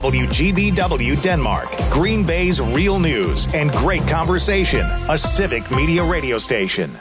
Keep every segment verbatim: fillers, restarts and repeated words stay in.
W G B W Denmark, Green Bay's real news and great conversation. A Civic Media radio station.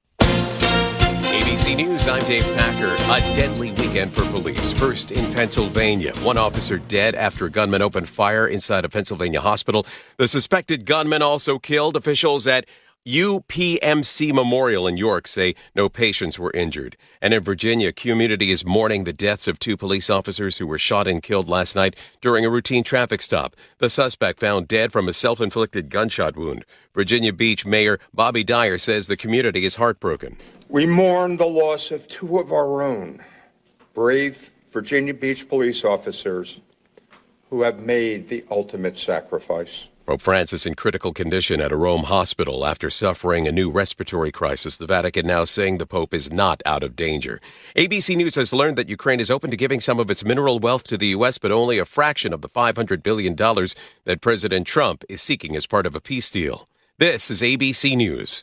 A B C News, I'm Dave Packer. A deadly weekend for police. First in Pennsylvania. One officer dead after a gunman opened fire inside a Pennsylvania hospital. The suspected gunman also killed. Officials at U P M C Memorial in York say no patients were injured. And in Virginia, community is mourning the deaths of two police officers who were shot and killed last night during a routine traffic stop. The suspect found dead from a self-inflicted gunshot wound. Virginia Beach Mayor Bobby Dyer says the community is heartbroken. We mourn the loss of two of our own brave Virginia Beach police officers who have made the ultimate sacrifice. Pope Francis in critical condition at a Rome hospital after suffering a new respiratory crisis. The Vatican now saying the Pope is not out of danger. A B C News has learned that Ukraine is open to giving some of its mineral wealth to the U S, but only a fraction of the five hundred billion dollars that President Trump is seeking as part of a peace deal. This is A B C News.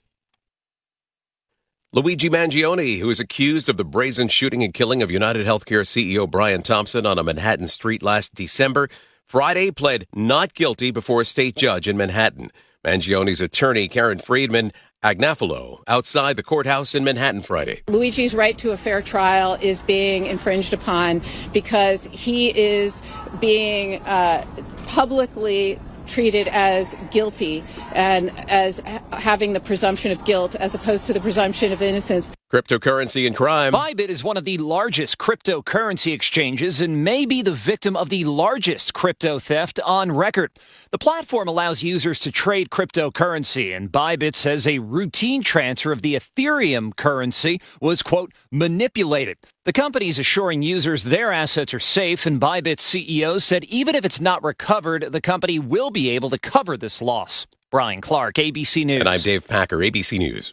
Luigi Mangione, who is accused of the brazen shooting and killing of United Healthcare C E O Brian Thompson on a Manhattan street last December, Friday pled not guilty before a state judge in Manhattan. Mangione's attorney, Karen Friedman Agnafalo, outside the courthouse in Manhattan Friday. Luigi's right to a fair trial is being infringed upon because he is being uh, publicly treated as guilty and as having the presumption of guilt as opposed to the presumption of innocence. Cryptocurrency and crime. Bybit is one of the largest cryptocurrency exchanges and may be the victim of the largest crypto theft on record. The platform allows users to trade cryptocurrency, and Bybit says a routine transfer of the Ethereum currency was, quote, manipulated. The company is assuring users their assets are safe, and Bybit's C E O said even if it's not recovered, the company will be able to cover this loss. Brian Clark, A B C News. And I'm Dave Packer, A B C News.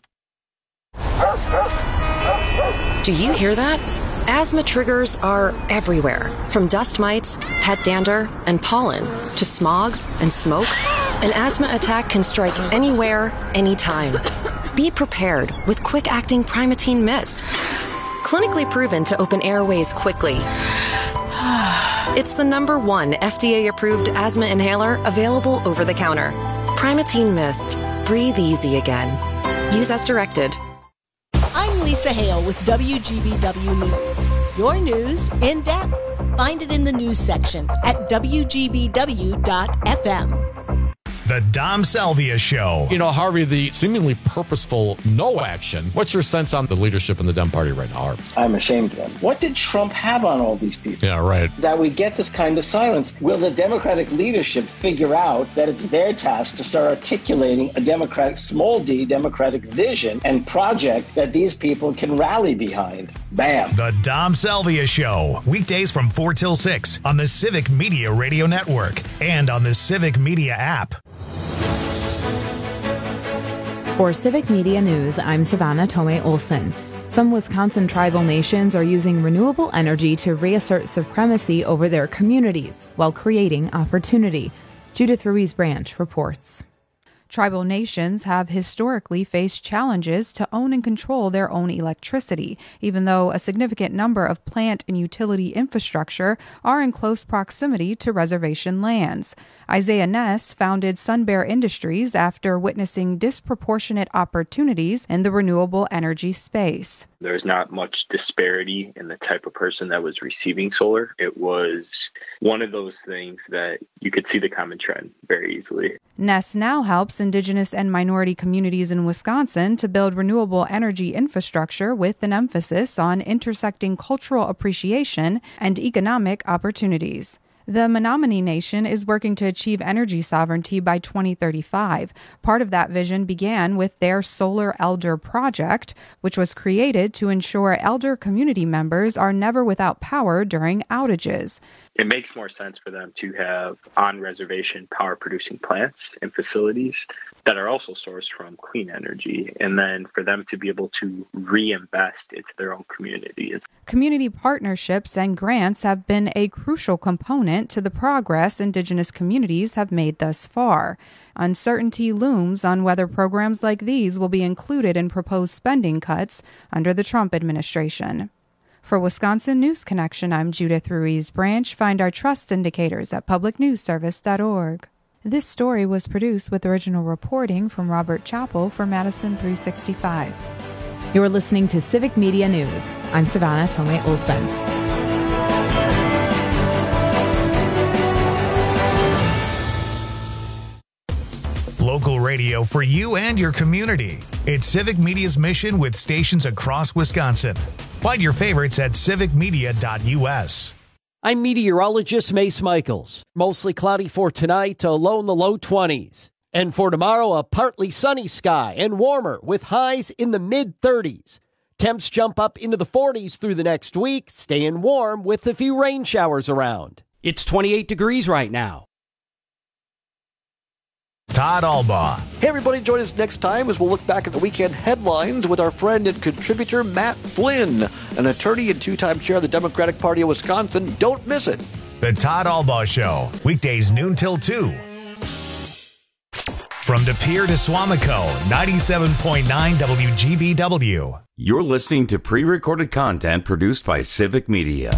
Do you hear that? Asthma triggers are everywhere, from dust mites, pet dander, and pollen, to smog and smoke. An asthma attack can strike anywhere, anytime. Be prepared with quick-acting Primatene Mist. Clinically proven to open airways quickly. It's the number one F D A-approved asthma inhaler available over the counter. Primatene Mist. Breathe easy again. Use as directed. I'm Lisa Hale with W G B W News. Your news in depth. Find it in the news section at W G B W dot F M. The Dom Salvia Show. You know, Harvey, the seemingly purposeful no action. What's your sense on the leadership in the Dem Party right now, Harvey? I'm ashamed of them. What did Trump have on all these people? Yeah, right. That we get this kind of silence. Will the Democratic leadership figure out that it's their task to start articulating a Democratic, small d, Democratic vision and project that these people can rally behind? Bam. The Dom Salvia Show. Weekdays from four till six on the Civic Media Radio Network and on the Civic Media app. For Civic Media News, I'm Savannah Tomei Olson. Some Wisconsin tribal nations are using renewable energy to reassert supremacy over their communities while creating opportunity. Judith Ruiz Branch reports. Tribal nations have historically faced challenges to own and control their own electricity, even though a significant number of plant and utility infrastructure are in close proximity to reservation lands. Isaiah Ness founded Sun Bear Industries after witnessing disproportionate opportunities in the renewable energy space. There's not much disparity in the type of person that was receiving solar. It was one of those things that you could see the common trend very easily. Ness now helps Indigenous and minority communities in Wisconsin to build renewable energy infrastructure with an emphasis on intersecting cultural appreciation and economic opportunities. The Menominee Nation is working to achieve energy sovereignty by twenty thirty-five. Part of that vision began with their Solar Elder Project, which was created to ensure elder community members are never without power during outages. It makes more sense for them to have on-reservation power-producing plants and facilities that are also sourced from clean energy, and then for them to be able to reinvest into their own community. It's- Community partnerships and grants have been a crucial component to the progress Indigenous communities have made thus far. Uncertainty looms on whether programs like these will be included in proposed spending cuts under the Trump administration. For Wisconsin News Connection, I'm Judith Ruiz Branch. Find our trust indicators at public news service dot org. This story was produced with original reporting from Robert Chappell for Madison three sixty-five. You're listening to Civic Media News. I'm Savannah Tomei Olson. Local radio for you and your community. It's Civic Media's mission with stations across Wisconsin. Find your favorites at civic media dot u s. I'm meteorologist Mace Michaels. Mostly cloudy for tonight, a low in the low twenties. And for tomorrow, a partly sunny sky and warmer with highs in the mid-thirties. Temps jump up into the forties through the next week, staying warm with a few rain showers around. It's twenty-eight degrees right now. Todd Albaugh. Hey, everybody, join us next time as we'll look back at the weekend headlines with our friend and contributor Matt Flynn, an attorney and two-time chair of the Democratic Party of Wisconsin. Don't miss it. The Todd Albaugh Show, weekdays noon till two. From De Pere to Swamico, ninety-seven point nine W G B W. You're listening to pre-recorded content produced by Civic Media.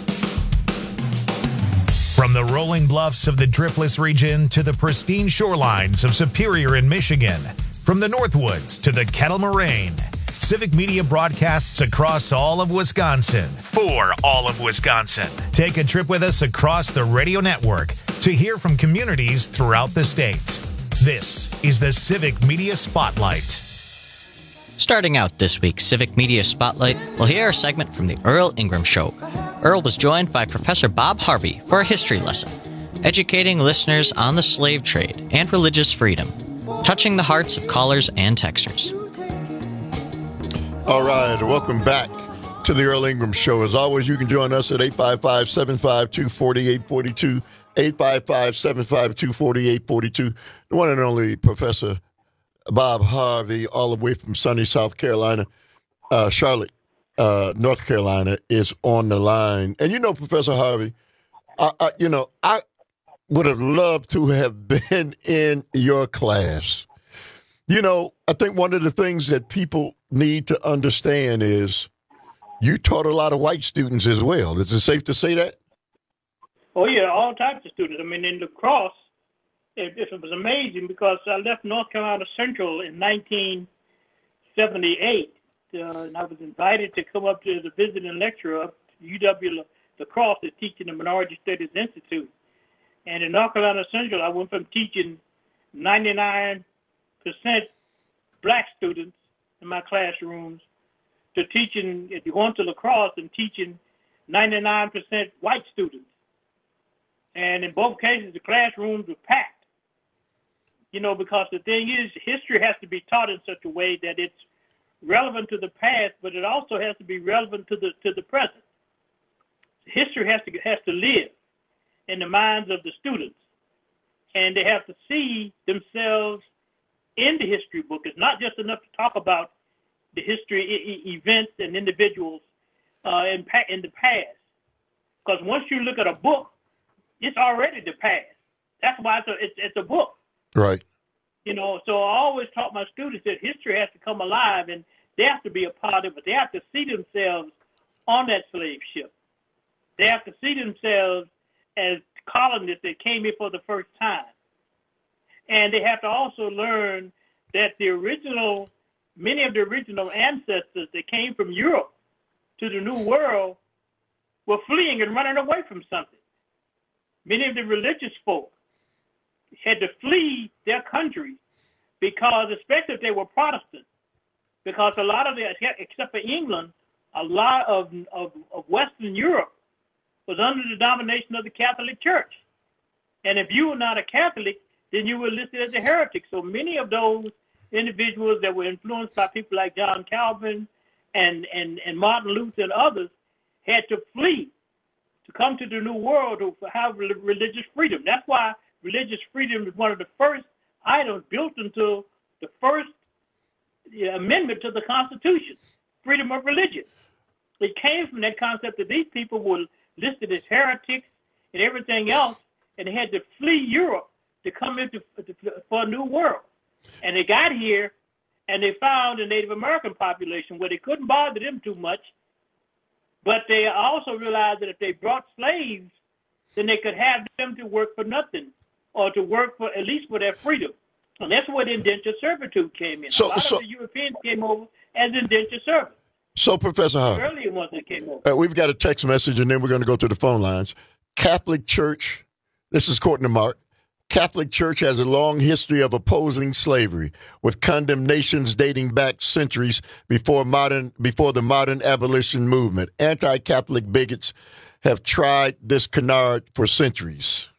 From the rolling bluffs of the Driftless region to the pristine shorelines of Superior in Michigan, from the Northwoods to the Kettle Moraine, Civic Media broadcasts across all of Wisconsin for all of Wisconsin. Take a trip with us across the radio network to hear from communities throughout the state. This is the Civic Media Spotlight. Starting out this week's Civic Media Spotlight, we'll hear a segment from the Earl Ingram Show. Earl was joined by Professor Bob Harvey for a history lesson, educating listeners on the slave trade and religious freedom, touching the hearts of callers and texters. All right, welcome back to the Earl Ingram Show. As always, you can join us at eight five five, seven five two, four eight four two, eight five five, seven five two, four eight four two. The one and only Professor Bob Harvey, all the way from sunny South Carolina, uh, Charlotte, uh, North Carolina, is on the line. And you know, Professor Harvey, I, I, you know, I would have loved to have been in your class. You know, I think one of the things that people need to understand is you taught a lot of white students as well. Is it safe to say that? Oh, yeah, all types of students. I mean, in lacrosse, it, it was amazing because I left North Carolina Central in nineteen seventy-eight, uh, and I was invited to come up to the visiting lecturer up to U W Lacrosse to teach in the Minority Studies Institute. And in North Carolina Central, I went from teaching ninety-nine percent black students in my classrooms to teaching, if you want to lacrosse, and teaching ninety-nine percent white students. And in both cases, the classrooms were packed. You know, because the thing is, history has to be taught in such a way that it's relevant to the past, but it also has to be relevant to the to the present. History has to has to live in the minds of the students, and they have to see themselves in the history book. It's not just enough to talk about the history e- events and individuals uh, in, pa- in the past, because once you look at a book, it's already the past. That's why it's a, it's, it's a book. Right. You know, so I always taught my students that history has to come alive, and they have to be a part of it. They have to see themselves on that slave ship. They have to see themselves as colonists that came here for the first time. And they have to also learn that the original, many of the original ancestors that came from Europe to the New World were fleeing and running away from something. Many of the religious folk had to flee their country because, especially if they were Protestant, because a lot of the, except for England, a lot of, of, of Western Europe was under the domination of the Catholic Church. And if you were not a Catholic, then you were listed as a heretic. So many of those individuals that were influenced by people like John Calvin and, and, and Martin Luther and others had to flee to come to the New World to have religious freedom. That's why religious freedom is one of the first items built into the first amendment to the Constitution, freedom of religion. It came from that concept that these people were listed as heretics and everything else, and they had to flee Europe to come into for a new world. And they got here, and they found a Native American population where they couldn't bother them too much But they also realized that if they brought slaves, then they could have them to work for nothing or to work for at least for their freedom. And that's where the indentured servitude came in. So, a lot so, of the Europeans came over as indentured servants. So, Professor Harvey, the earlier ones that came over. Uh, we've got a text message, and then we're going to go to the phone lines. Catholic Church, this is Courtney Mark. Catholic Church has a long history of opposing slavery, with condemnations dating back centuries before modern before the modern abolition movement. Anti-Catholic bigots have tried this canard for centuries.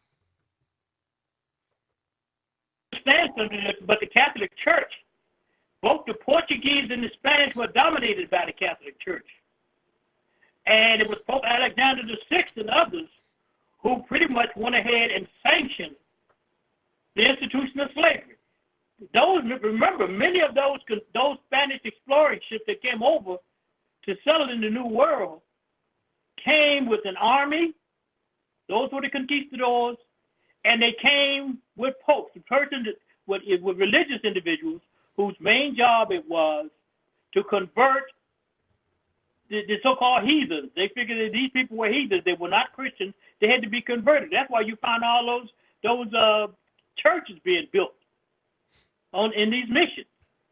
But the Catholic Church, both the Portuguese and the Spanish were dominated by the Catholic Church. And it was Pope Alexander the Sixth and others who pretty much went ahead and sanctioned the institution of slavery. Those, remember, many of those those Spanish exploring ships that came over to settle in the New World came with an army. Those were the conquistadors, and they came with popes, the person that, with, with religious individuals whose main job it was to convert the, the so-called heathens. They figured that these people were heathens. They were not Christians. They had to be converted. That's why you find all those those uh, churches being built on in these missions.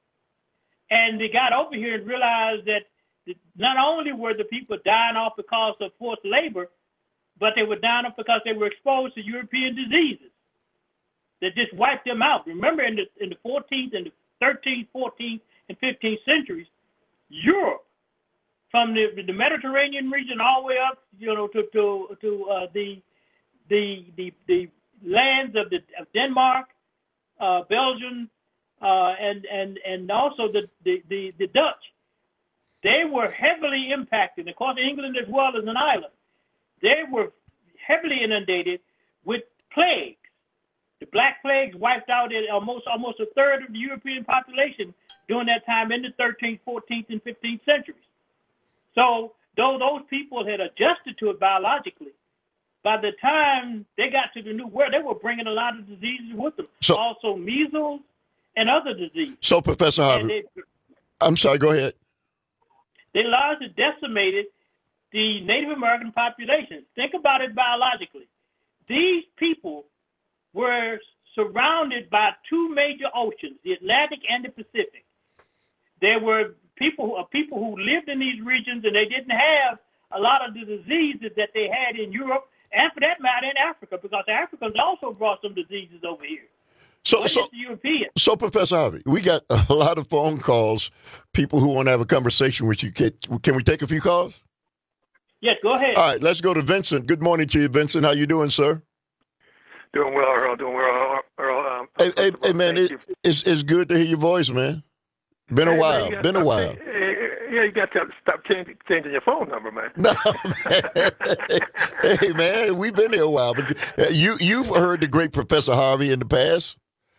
And they got over here and realized that not only were the people dying off because of forced labor, but they were dying off because they were exposed to European diseases that just wiped them out. Remember, in the in the fourteenth and the thirteenth, fourteenth, and fifteenth centuries, Europe, from the, the Mediterranean region all the way up, you know, to to to uh, the the the the lands of the of Denmark, uh, Belgium, uh, and and and also the, the the the Dutch. They were heavily impacted. Of course, England as well as an island. They were heavily inundated with plagues. The Black Plagues wiped out almost almost a third of the European population during that time in the thirteenth, fourteenth, and fifteenth centuries. So though those people had adjusted to it biologically, by the time they got to the New World, they were bringing a lot of diseases with them. So, also measles and other diseases. So, Professor Harvey, they, I'm sorry, go ahead. They largely decimated the Native American population. Think about it biologically. These people were surrounded by two major oceans, the Atlantic and the Pacific. There were people, uh, people who lived in these regions, and they didn't have a lot of the diseases that they had in Europe, and for that matter in Africa, because the Africans also brought some diseases over here. So, so, so, Professor Harvey, we got a lot of phone calls, people who want to have a conversation with you. Can, can we take a few calls? Yes, go ahead. All right, let's go to Vincent. Good morning to you, Vincent. How you doing, sir? Doing well, Earl. Doing well, Earl. Um, hey, hey, hey, man, it, it's it's good to hear your voice, man. Been a hey, while. Man, Been a while. Hey, yeah, you got to stop changing, changing your phone number, man. No, man. Hey, man, we've been here a while. But you you've heard the great Professor Harvey in the past.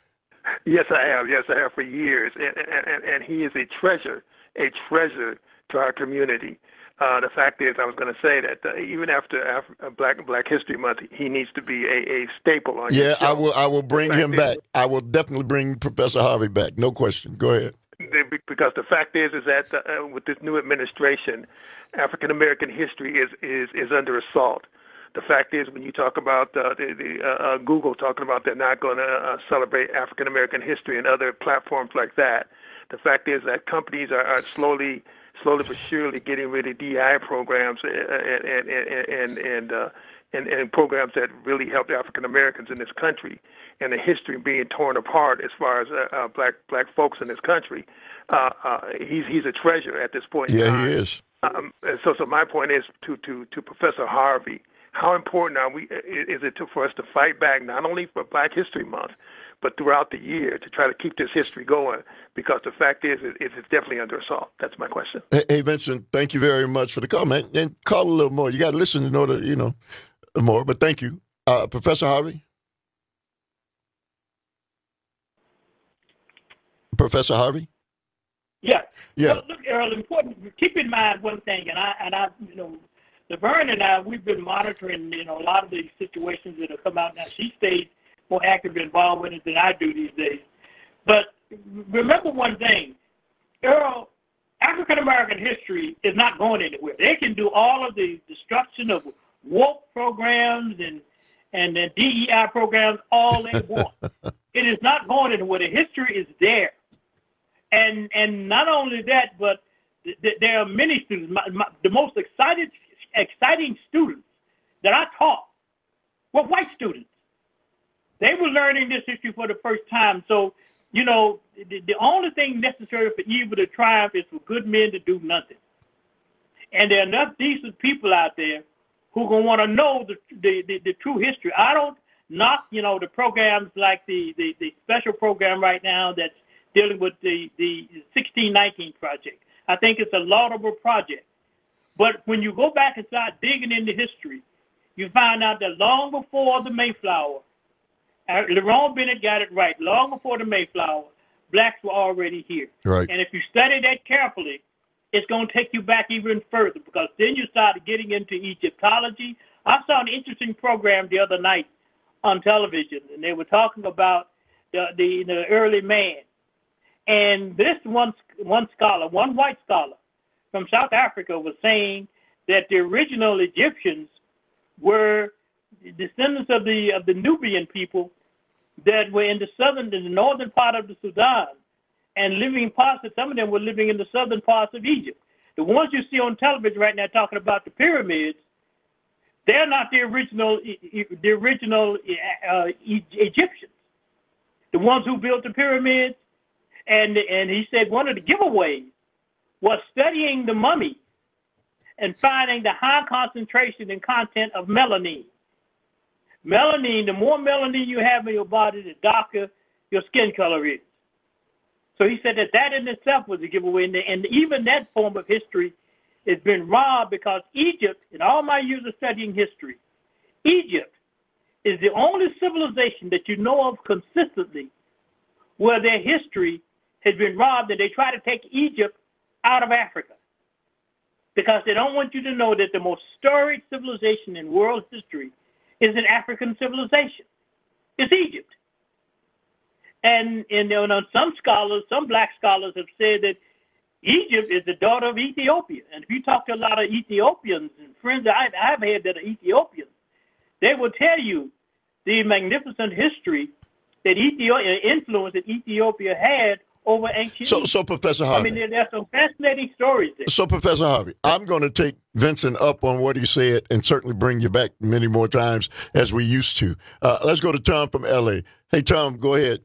Yes, I have. Yes, I have for years, and and, and he is a treasure, a treasure to our community. Uh, the fact is, I was going to say that uh, even after Af- Black Black History Month, he needs to be a, a staple on. Yeah, your show. I will. I will bring him back. Is, I will definitely bring Professor Harvey back. No question. Go ahead. Because the fact is, is that uh, with this new administration, African American history is, is is under assault. The fact is, when you talk about uh, the, the uh, Google talking about they're not going to uh, celebrate African American history and other platforms like that, the fact is that companies are, are slowly. slowly but surely getting rid of D E I programs and and and and, uh, and and programs that really helped African Americans in this country, and the history being torn apart as far as uh, uh, black black folks in this country. Uh, uh, he's he's a treasure at this point. Yeah, in time. He is. Um, so so my point is to to to Professor Harvey. How important are we? Is it to, for us to fight back not only for Black History Month, but throughout the year to try to keep this history going? Because the fact is, it, it's definitely under assault. That's my question. Hey, hey, Vincent, thank you very much for the comment. And call a little more. You got to listen in order, you know, more. But thank you. Uh, Professor Harvey? Professor Harvey? Yeah. Yeah. So, look, Earl, important. Keep in mind one thing, and I, and I, you know, Laverne and I, we've been monitoring, you know, a lot of these situations that have come out now. She stayed more actively involved with it than I do these days. But remember one thing, Earl, African-American history is not going anywhere. They can do all of the destruction of woke programs and, and the D E I programs all they want. It is not going anywhere. The history is there. And and not only that, but th- th- there are many students. My, my, the most excited, exciting students that I taught were white students. They were learning this history for the first time. So, you know, the, the only thing necessary for evil to triumph is for good men to do nothing. And there are enough decent people out there who are going to want to know the, the, the, the true history. I don't knock, you know, the programs like the, the, the special program right now that's dealing with the, the sixteen nineteen project. I think it's a laudable project. But when you go back and start digging into history, you find out that long before the Mayflower, uh, Lerone Bennett got it right, long before the Mayflower, blacks were already here. Right. And if you study that carefully, it's going to take you back even further, because then you started getting into Egyptology. I saw an interesting program the other night on television, and they were talking about the, the, the early man. And this one, one scholar, one white scholar from South Africa was saying that the original Egyptians were descendants of the of the Nubian people that were in the southern, in the northern part of the Sudan, and living parts of, some of them were living in the southern parts of Egypt. The ones you see on television right now talking about the pyramids, they're not the original the original uh, Egyptians. The ones who built the pyramids, and and he said one of the giveaways was studying the mummy and finding the high concentration and content of melanin. Melanin, the more melanin you have in your body, the darker your skin color is. So he said that that in itself was a giveaway. And, and even that form of history has been robbed, because Egypt, in all my years of studying history, Egypt is the only civilization that you know of consistently where their history has been robbed, and they try to take Egypt out of Africa, because they don't want you to know that the most storied civilization in world history is an African civilization. It's Egypt. And, and you know, some scholars, some black scholars have said that Egypt is the daughter of Ethiopia. And if you talk to a lot of Ethiopians and friends that I've, I've had that are Ethiopians, they will tell you the magnificent history that Ethiopia, influence that Ethiopia had over ancient So, Egypt. so Professor Harvey. I mean, there, there's some fascinating stories there. So, Professor Harvey, I'm going to take Vincent up on what he said and certainly bring you back many more times as we used to. Uh, let's go to Tom from L A. Hey, Tom, go ahead.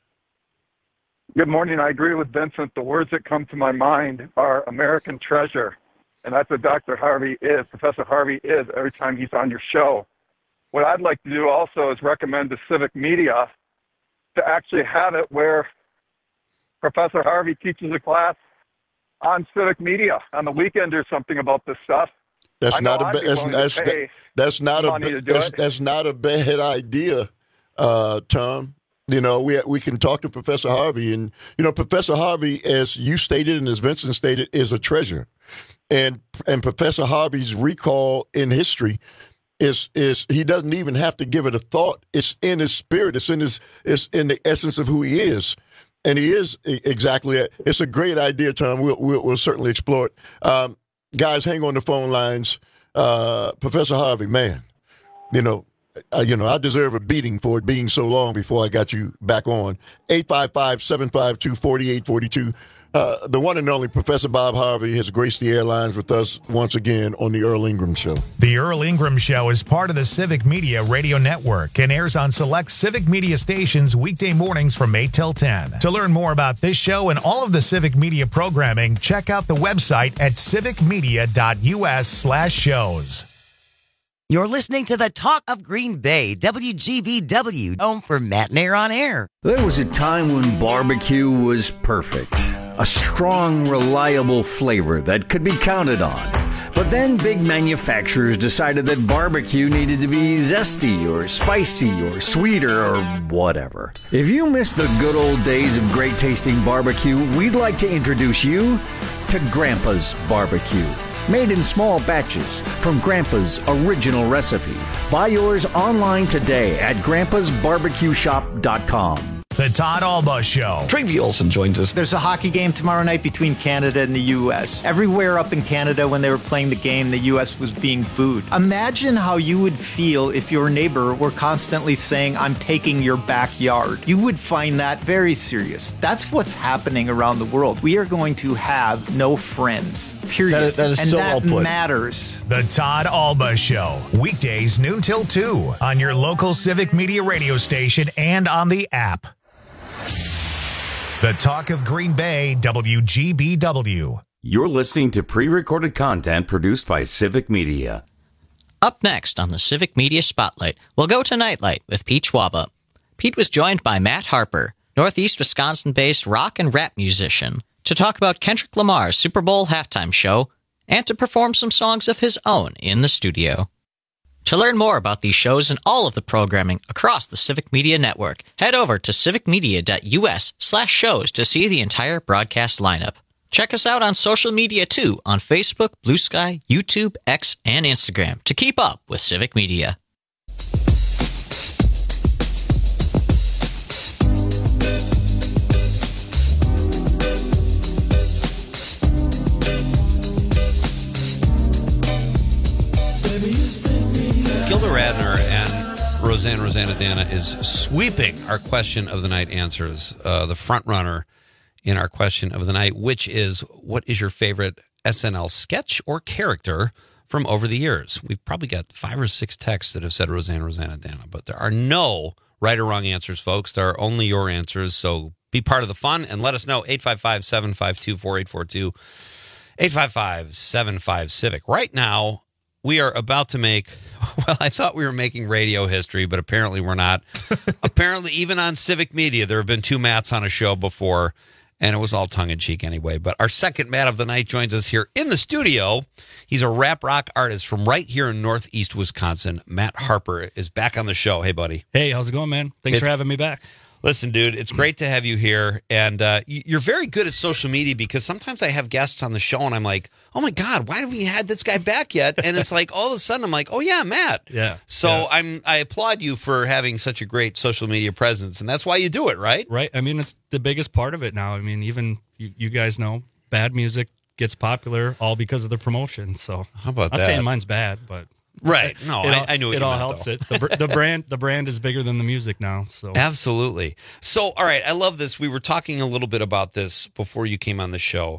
Good morning. I agree with Vincent. The words that come to my mind are American treasure, and that's what Doctor Harvey is, Professor Harvey is, every time he's on your show. What I'd like to do also is recommend to Civic Media to actually have it where Professor Harvey teaches a class on civic media on the weekend or something about this stuff. That's I know not a I'd ba- be that's, willing to that's, pay that's not a money to ba- do that's, it. that's not a bad idea, uh, Tom. You know, we we can talk to Professor Harvey, and you know, Professor Harvey, as you stated and as Vincent stated, is a treasure, and and Professor Harvey's recall in history is is he doesn't even have to give it a thought. It's in his spirit. It's in his it's in the essence of who he is. And he is exactly it. It's a great idea, Tom. We'll, we'll, we'll certainly explore it. Um, guys, hang on the phone lines. Uh, Professor Harvey, man, you know, uh, you know, I deserve a beating for it being so long before I got you back on. eight five five, seven five two, four eight four two. Uh, the one and only Professor Bob Harvey has graced the airlines with us once again on the Earl Ingram Show. The Earl Ingram Show is part of the Civic Media Radio Network and airs on select Civic Media stations weekday mornings from eight till ten. To learn more about this show and all of the Civic Media programming, check out the website at civicmedia.us slash shows. You're listening to the Talk of Green Bay, W G B W, home for Matt and Air on Air. There was a time when barbecue was perfect. A strong, reliable flavor that could be counted on. But then big manufacturers decided that barbecue needed to be zesty or spicy or sweeter or whatever. If you miss the good old days of great tasting barbecue, we'd like to introduce you to Grandpa's Barbecue. Made in small batches from Grandpa's original recipe. Buy yours online today at grandpas barbecue shop dot com. The Todd Alba Show. Travie Olson joins us. There's a hockey game tomorrow night between Canada and the U S. Everywhere up in Canada when they were playing the game, the U S was being booed. Imagine how you would feel if your neighbor were constantly saying, I'm taking your backyard. You would find that very serious. That's what's happening around the world. We are going to have no friends, period. That, that is and so that well put. matters. The Todd Alba Show. Weekdays noon till two on your local Civic Media radio station and on the app. The Talk of Green Bay, W G B W. You're listening to pre-recorded content produced by Civic Media. Up next on the Civic Media Spotlight, we'll go to Nightlight with Pete Schwaba. Pete was joined by Matt Harper, Northeast Wisconsin-based rock and rap musician, to talk about Kendrick Lamar's Super Bowl halftime show and to perform some songs of his own in the studio. To learn more about these shows and all of the programming across the Civic Media Network, head over to civicmedia.us slash shows to see the entire broadcast lineup. Check us out on social media too, on Facebook, Blue Sky, YouTube, X, and Instagram to keep up with Civic Media. Gilda Radner and Roseanne Roseannadanna is sweeping our question of the night answers. Uh, the front runner in our question of the night, which is, what is your favorite S N L sketch or character from over the years? We've probably got five or six texts that have said Roseanne Roseannadanna, but there are no right or wrong answers, folks. There are only your answers. So be part of the fun and let us know. eight five five, seven five two, four eight four two. eight five five, seven five, Civic. Right now, we are about to make, well, I thought we were making radio history, but apparently we're not. Apparently, even on Civic Media, there have been two Matts on a show before, and it was all tongue-in-cheek anyway. But our second Matt of the night joins us here in the studio. He's a rap rock artist from right here in Northeast Wisconsin. Matt Harper is back on the show. Hey, buddy. Hey, how's it going, man? Thanks It's- for having me back. Listen, dude, it's great to have you here. And uh, you're very good at social media because sometimes I have guests on the show and I'm like, oh, my God, why haven't we had this guy back yet? And it's like all of a sudden I'm like, oh, yeah, Matt. Yeah. So yeah. I'm I applaud you for having such a great social media presence. And that's why you do it, right? Right. I mean, it's the biggest part of it now. I mean, even you, you guys know bad music gets popular all because of the promotion. So how about I'm that? not saying mine's bad, but. Right. No, it I, all, I knew what it you all meant, helps though. it. The, br- the brand, the brand is bigger than the music now. So Absolutely. So, all right, I love this. We were talking a little bit about this before you came on the show.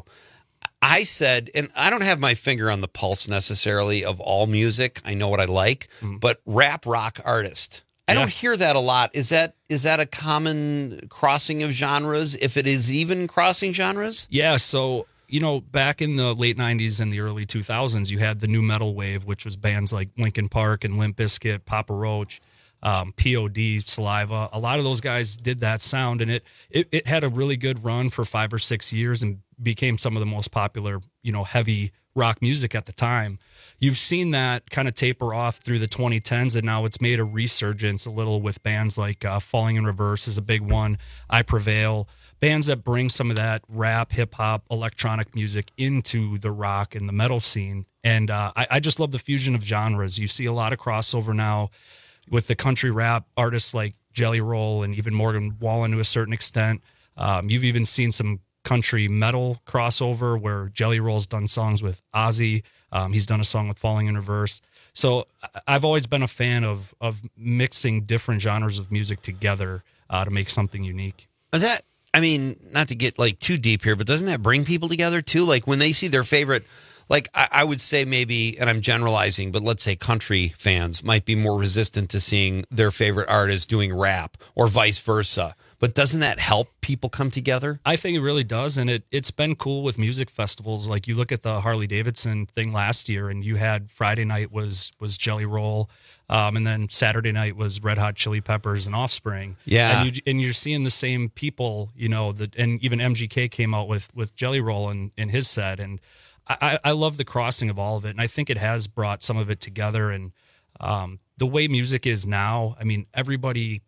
I said, and I don't have my finger on the pulse necessarily of all music. I know what I like, mm. but rap rock artist. I yeah. don't hear that a lot. Is that is that a common crossing of genres? If it is even crossing genres? Yeah. So. You know, back in the late nineties and the early two thousands, you had the new metal wave, which was bands like Linkin Park and Limp Bizkit, Papa Roach, um, P O D, Saliva. A lot of those guys did that sound, and it, it it had a really good run for five or six years and became some of the most popular, you know, heavy rock music at the time. You've seen that kind of taper off through the twenty tens, and now it's made a resurgence a little with bands like uh, Falling in Reverse is a big one, I Prevail. Bands that bring some of that rap, hip-hop, electronic music into the rock and the metal scene. And uh, I, I just love the fusion of genres. You see a lot of crossover now with the country rap artists like Jelly Roll and even Morgan Wallen to a certain extent. Um, you've even seen some country metal crossover where Jelly Roll's done songs with Ozzy. Um, he's done a song with Falling in Reverse. So I've always been a fan of of mixing different genres of music together uh, to make something unique. That... I mean, not to get like too deep here, but doesn't that bring people together too? Like when they see their favorite, like I, I would say maybe, and I'm generalizing, but let's say country fans might be more resistant to seeing their favorite artist doing rap or vice versa. But doesn't that help people come together? I think it really does. And it, it's been cool with music festivals. Like you look at the Harley Davidson thing last year and you had Friday night was was Jelly Roll. Um, and then Saturday night was Red Hot Chili Peppers and Offspring. Yeah. And, you, and you're seeing the same people, you know, that, and even M G K came out with, with Jelly Roll in, in his set. And I, I love the crossing of all of it. And I think it has brought some of it together. And um, the way music is now, I mean, everybody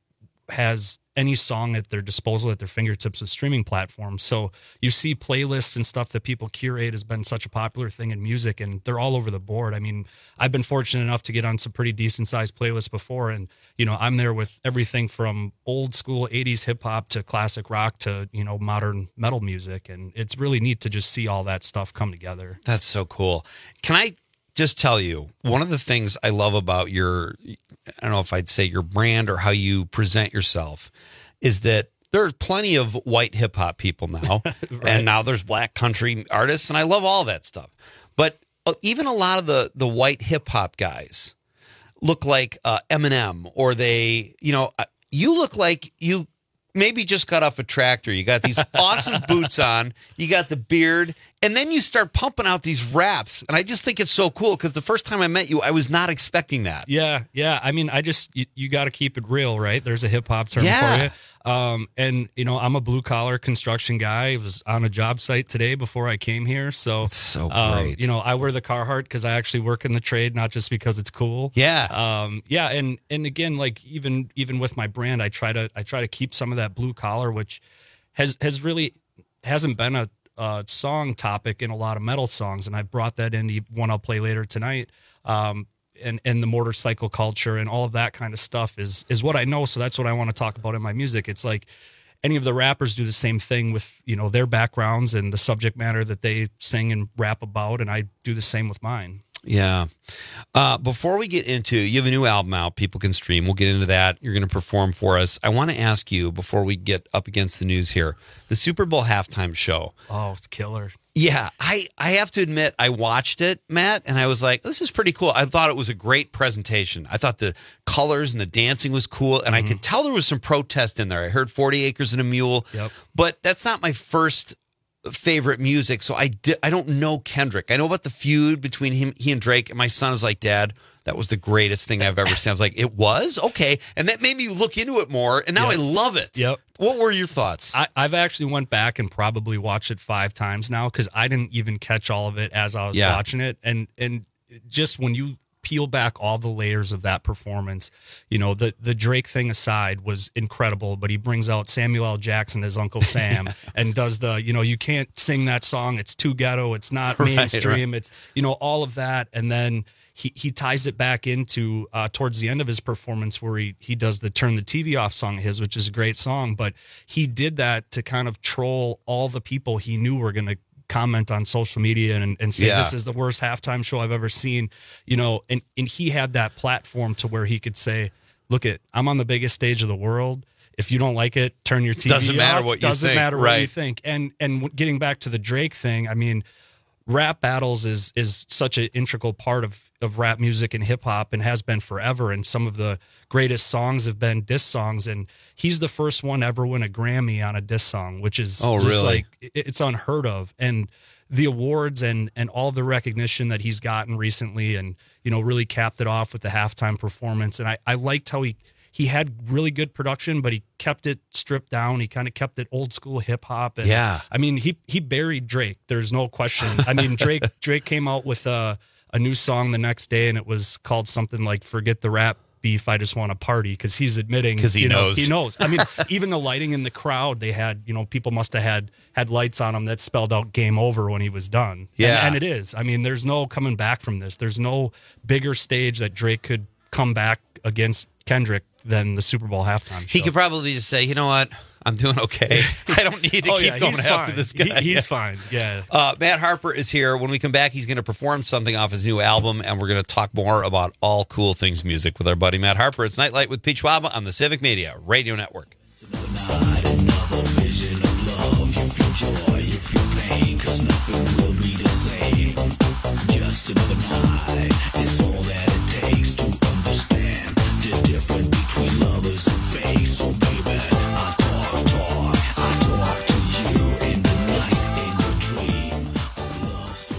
has any song at their disposal, at their fingertips with streaming platforms. So you see playlists and stuff that people curate has been such a popular thing in music, and they're all over the board. I mean, I've been fortunate enough to get on some pretty decent sized playlists before, and, you know, I'm there with everything from old school eighties hip hop to classic rock to, you know, modern metal music. And it's really neat to just see all that stuff come together. That's so cool. Can I just tell you, one of the things I love about your, I don't know if I'd say your brand or how you present yourself, is that there's plenty of white hip hop people now, right. And now there's black country artists, and I love all that stuff. But even a lot of the, the white hip hop guys look like uh, Eminem, or they, you know, you look like you maybe just got off a tractor. You got these awesome boots on, you got the beard, and then you start pumping out these raps. And I just think it's so cool, because the first time I met you, I was not expecting that. Yeah, yeah. I mean, I just, you, you got to keep it real, right? There's a hip hop term yeah. for you. Um, and, you know, I'm a blue collar construction guy. I was on a job site today before I came here. So, That's so um, great. you know, I wear the Carhartt because I actually work in the trade, not just because it's cool. Yeah. Um, yeah. And, and again, like even, even with my brand, I try to, I try to keep some of that blue collar, which has, has really hasn't been a, uh, song topic in a lot of metal songs. And I brought that into one I'll play later tonight. Um, and, and the motorcycle culture and all of that kind of stuff is, is what I know. So that's what I want to talk about in my music. It's like any of the rappers do the same thing with, you know, their backgrounds and the subject matter that they sing and rap about. And I do the same with mine. Yeah. Uh, before we get into, you have a new album out, people can stream. We'll get into that. You're going to perform for us. I want to ask you, before we get up against the news here, the Super Bowl halftime show. Oh, it's killer. Yeah, I, I have to admit, I watched it, Matt, and I was like, this is pretty cool. I thought it was a great presentation. I thought the colors and the dancing was cool, and mm-hmm. I could tell there was some protest in there. I heard forty acres and a Mule, yep. but that's not my first favorite music, so I, di- I don't know Kendrick. I know about the feud between him, he and Drake, and my son is like, Dad, that was the greatest thing I've ever seen. I was like, it was? Okay. And that made me look into it more, and now yep. I love it. Yep. What were your thoughts? I, I've actually went back and probably watched it five times now, because I didn't even catch all of it as I was yeah. watching it. And and just when you peel back all the layers of that performance, you know, the, the Drake thing aside was incredible, but he brings out Samuel L. Jackson as Uncle Sam and does the, you know, you can't sing that song. It's too ghetto. It's not mainstream. Right, right. It's, you know, all of that. And then he, he ties it back into uh, towards the end of his performance where he, he does the Turn the T V Off song of his, which is a great song. But he did that to kind of troll all the people he knew were going to comment on social media and, and say, yeah. this is the worst halftime show I've ever seen, you know, and, and he had that platform to where he could say, look it, I'm on the biggest stage of the world. If you don't like it, turn your T V Doesn't matter off. what you Doesn't think. matter right. what you think. And, and getting back to the Drake thing, I mean, rap battles is, is such an integral part of, of rap music and hip hop and has been forever. And some of the greatest songs have been diss songs. And he's the first one ever win a Grammy on a diss song, which is oh, just really? like, it's unheard of. And the awards and, and all the recognition that he's gotten recently and, you know, really capped it off with the halftime performance. And I, I liked how he, he had really good production, but he kept it stripped down. He kind of kept it old school hip hop. And yeah. I mean, he, he buried Drake. There's no question. I mean, Drake, Drake came out with a, a new song the next day, and it was called something like Forget the Rap Beef, I Just Want to Party, because he's admitting, because he you know, knows. He knows. I mean, even the lighting in the crowd, they had, you know, people must have had, had lights on him that spelled out game over when he was done. Yeah. And, and it is. I mean, there's no coming back from this. There's no bigger stage that Drake could come back against Kendrick than the Super Bowl halftime show. He could probably just say, you know what? I'm doing okay. I don't need to oh, keep yeah, going he's after fine. this guy. He, he's fine. Yeah. Uh, Matt Harper is here. When we come back, he's going to perform something off his new album, and we're going to talk more about all cool things music with our buddy Matt Harper. It's Nightlight with Pete Schwab on the Civic Media Radio Network. Just another night is all that it takes to understand the difference between lovers and fake. So baby, I talk, talk, I talk to you in the night, in your dream of love so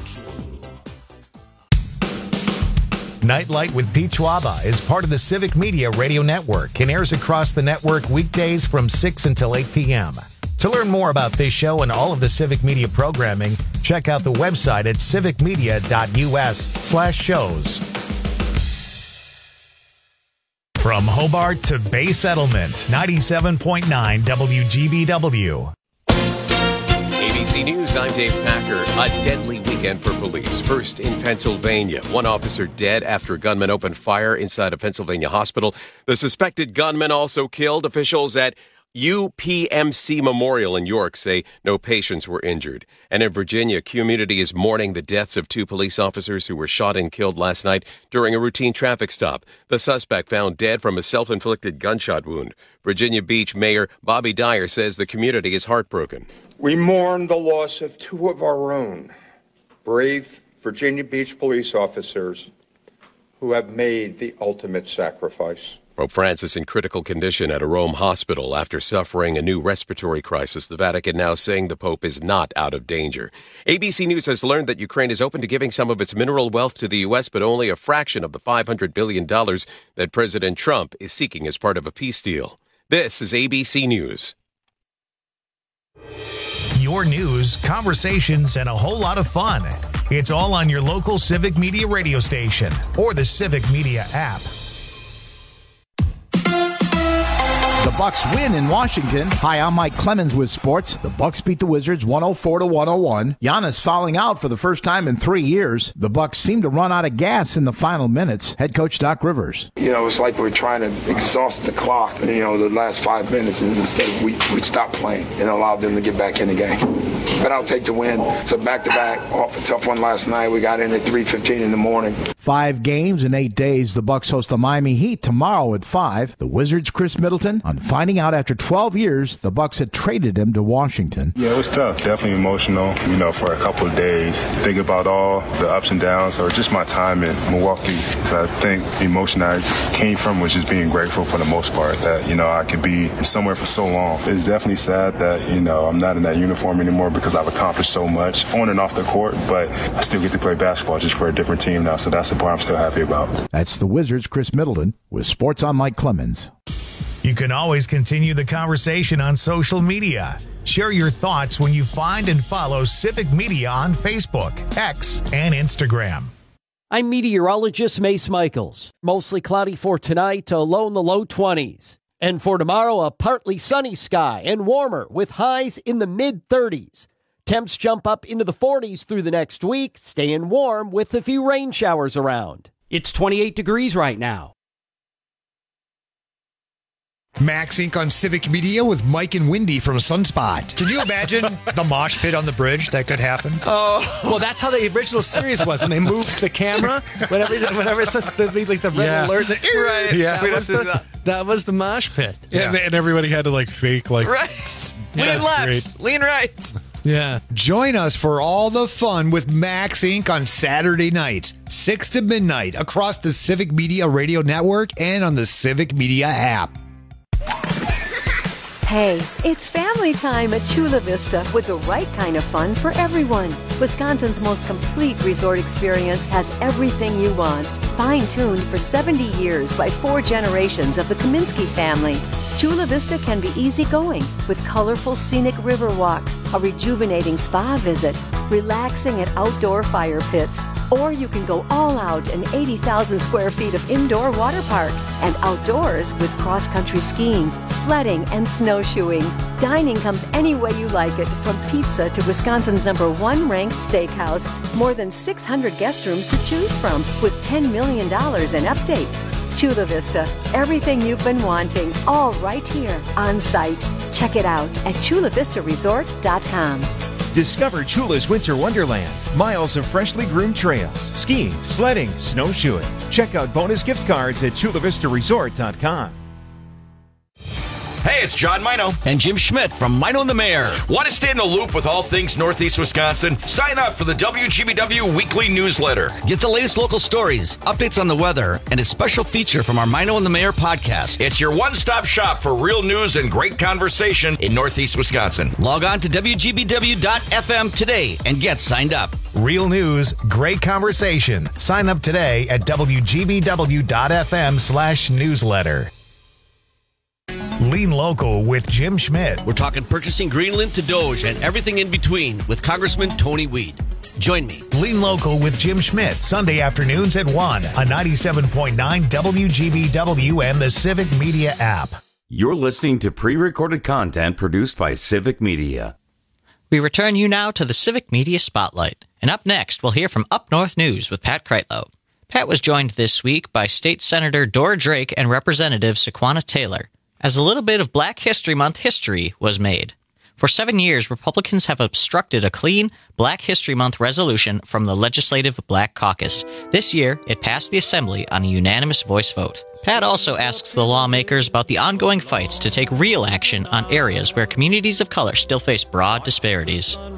true. Nightlight with Pete Schwaba is part of the Civic Media Radio Network and airs across the network weekdays from six until eight p.m. To learn more about this show and all of the Civic Media programming, check out the website at civicmedia.us slash shows. From Hobart to Bay Settlement, ninety-seven point nine W G B W. A B C News, I'm Dave Packer. A deadly weekend for police. First in Pennsylvania. One officer dead after a gunman opened fire inside a Pennsylvania hospital. The suspected gunman also killed. Officials at U P M C Memorial in York say no patients were injured. And in Virginia, community is mourning the deaths of two police officers who were shot and killed last night during a routine traffic stop. The suspect found dead from a self-inflicted gunshot wound. Virginia Beach Mayor Bobby Dyer says the community is heartbroken. We mourn the loss of two of our own brave Virginia Beach police officers who have made the ultimate sacrifice. Pope Francis in critical condition at a Rome hospital after suffering a new respiratory crisis. The Vatican now saying the Pope is not out of danger. A B C News has learned that Ukraine is open to giving some of its mineral wealth to the U S, but only a fraction of the five hundred billion dollars that President Trump is seeking as part of a peace deal. This is A B C News. Your news, conversations, and a whole lot of fun. It's all on your local Civic Media radio station or the Civic Media app. The Bucks win in Washington. Hi, I'm Mike Clemens with sports. The Bucks beat the Wizards one oh four to one oh one. Giannis fouling out for the first time in three years. The Bucks seem to run out of gas in the final minutes. Head coach Doc Rivers. You know, it's like we're trying to exhaust the clock, you know, the last five minutes, and instead we, we stopped playing and allowed them to get back in the game. But I'll take the win. So back-to-back, off a tough one last night. We got in at three fifteen in the morning. Five games in eight days. The Bucks host the Miami Heat tomorrow at five. The Wizards' Chris Middleton on finding out after twelve years the Bucks had traded him to Washington. Yeah, it was tough. Definitely emotional, you know, for a couple of days. Think about all the ups and downs or just my time in Milwaukee. So I think the emotion I came from was just being grateful for the most part that, you know, I could be somewhere for so long. It's definitely sad that, you know, I'm not in that uniform anymore because I've accomplished so much on and off the court, but I still get to play basketball just for a different team now. So that's the part I'm still happy about. That's the Wizards' Chris Middleton with Sports on Mike Clemens. You can always continue the conversation on social media. Share your thoughts when you find and follow Civic Media on Facebook, X, and Instagram. I'm meteorologist Mace Michaels. Mostly cloudy for tonight, a low in the low twenties. And for tomorrow, a partly sunny sky and warmer with highs in the mid thirties. Temps jump up into the forties through the next week, staying warm with a few rain showers around. It's twenty-eight degrees right now. Max Incorporated on Civic Media with Mike and Wendy from Sunspot. Can you imagine the mosh pit on the bridge that could happen? Oh, well, that's how the original series was when they moved the camera. Whenever, whenever it's the, like the red Yeah. alert, the, Right. Yeah, We that was, don't do the, that. that was the mosh pit. Yeah, and, and everybody had to like fake like Right. Yeah, Lean that's left, great. lean right. Yeah. Join us for all the fun with Max Incorporated on Saturday nights, six to midnight, across the Civic Media Radio Network and on the Civic Media app. Hey, it's family time at Chula Vista with the right kind of fun for everyone. Wisconsin's most complete resort experience has everything you want. Fine-tuned for seventy years by four generations of the Kaminsky family. Chula Vista can be easygoing with colorful scenic river walks, a rejuvenating spa visit, relaxing at outdoor fire pits, or you can go all out in eighty thousand square feet of indoor water park and outdoors with cross-country skiing, sledding, and snowshoeing. Dining comes any way you like it, from pizza to Wisconsin's number one ranked steakhouse. More than six hundred guest rooms to choose from with ten million dollars in updates. Chula Vista, everything you've been wanting, all right here on site. Check it out at chula vista resort dot com. Discover Chula's Winter Wonderland. Miles of freshly groomed trails, skiing, sledding, snowshoeing. Check out bonus gift cards at chula vista resort dot com. Hey, it's John Mino. And Jim Schmidt from Mino and the Mayor. Want to stay in the loop with all things Northeast Wisconsin? Sign up for the W G B W weekly newsletter. Get the latest local stories, updates on the weather, and a special feature from our Mino and the Mayor podcast. It's your one-stop shop for real news and great conversation in Northeast Wisconsin. Log on to W G B W dot F M today and get signed up. Real news, great conversation. Sign up today at W G B W dot F M slash newsletter. Lean Local with Jim Schmidt. We're talking purchasing Greenland to Doge and everything in between with Congressman Tony Weed. Join me. Lean Local with Jim Schmidt, Sunday afternoons at one on ninety-seven point nine W G B W and the Civic Media app. You're listening to pre-recorded content produced by Civic Media. We return you now to the Civic Media Spotlight. And up next, we'll hear from Up North News with Pat Kreitlow. Pat was joined this week by State Senator Dora Drake and Representative Sequana Taylor, as a little bit of Black History Month history was made. For seven years, Republicans have obstructed a clean Black History Month resolution from the Legislative Black Caucus. This year, it passed the Assembly on a unanimous voice vote. Pat also asks the lawmakers about the ongoing fights to take real action on areas where communities of color still face broad disparities. All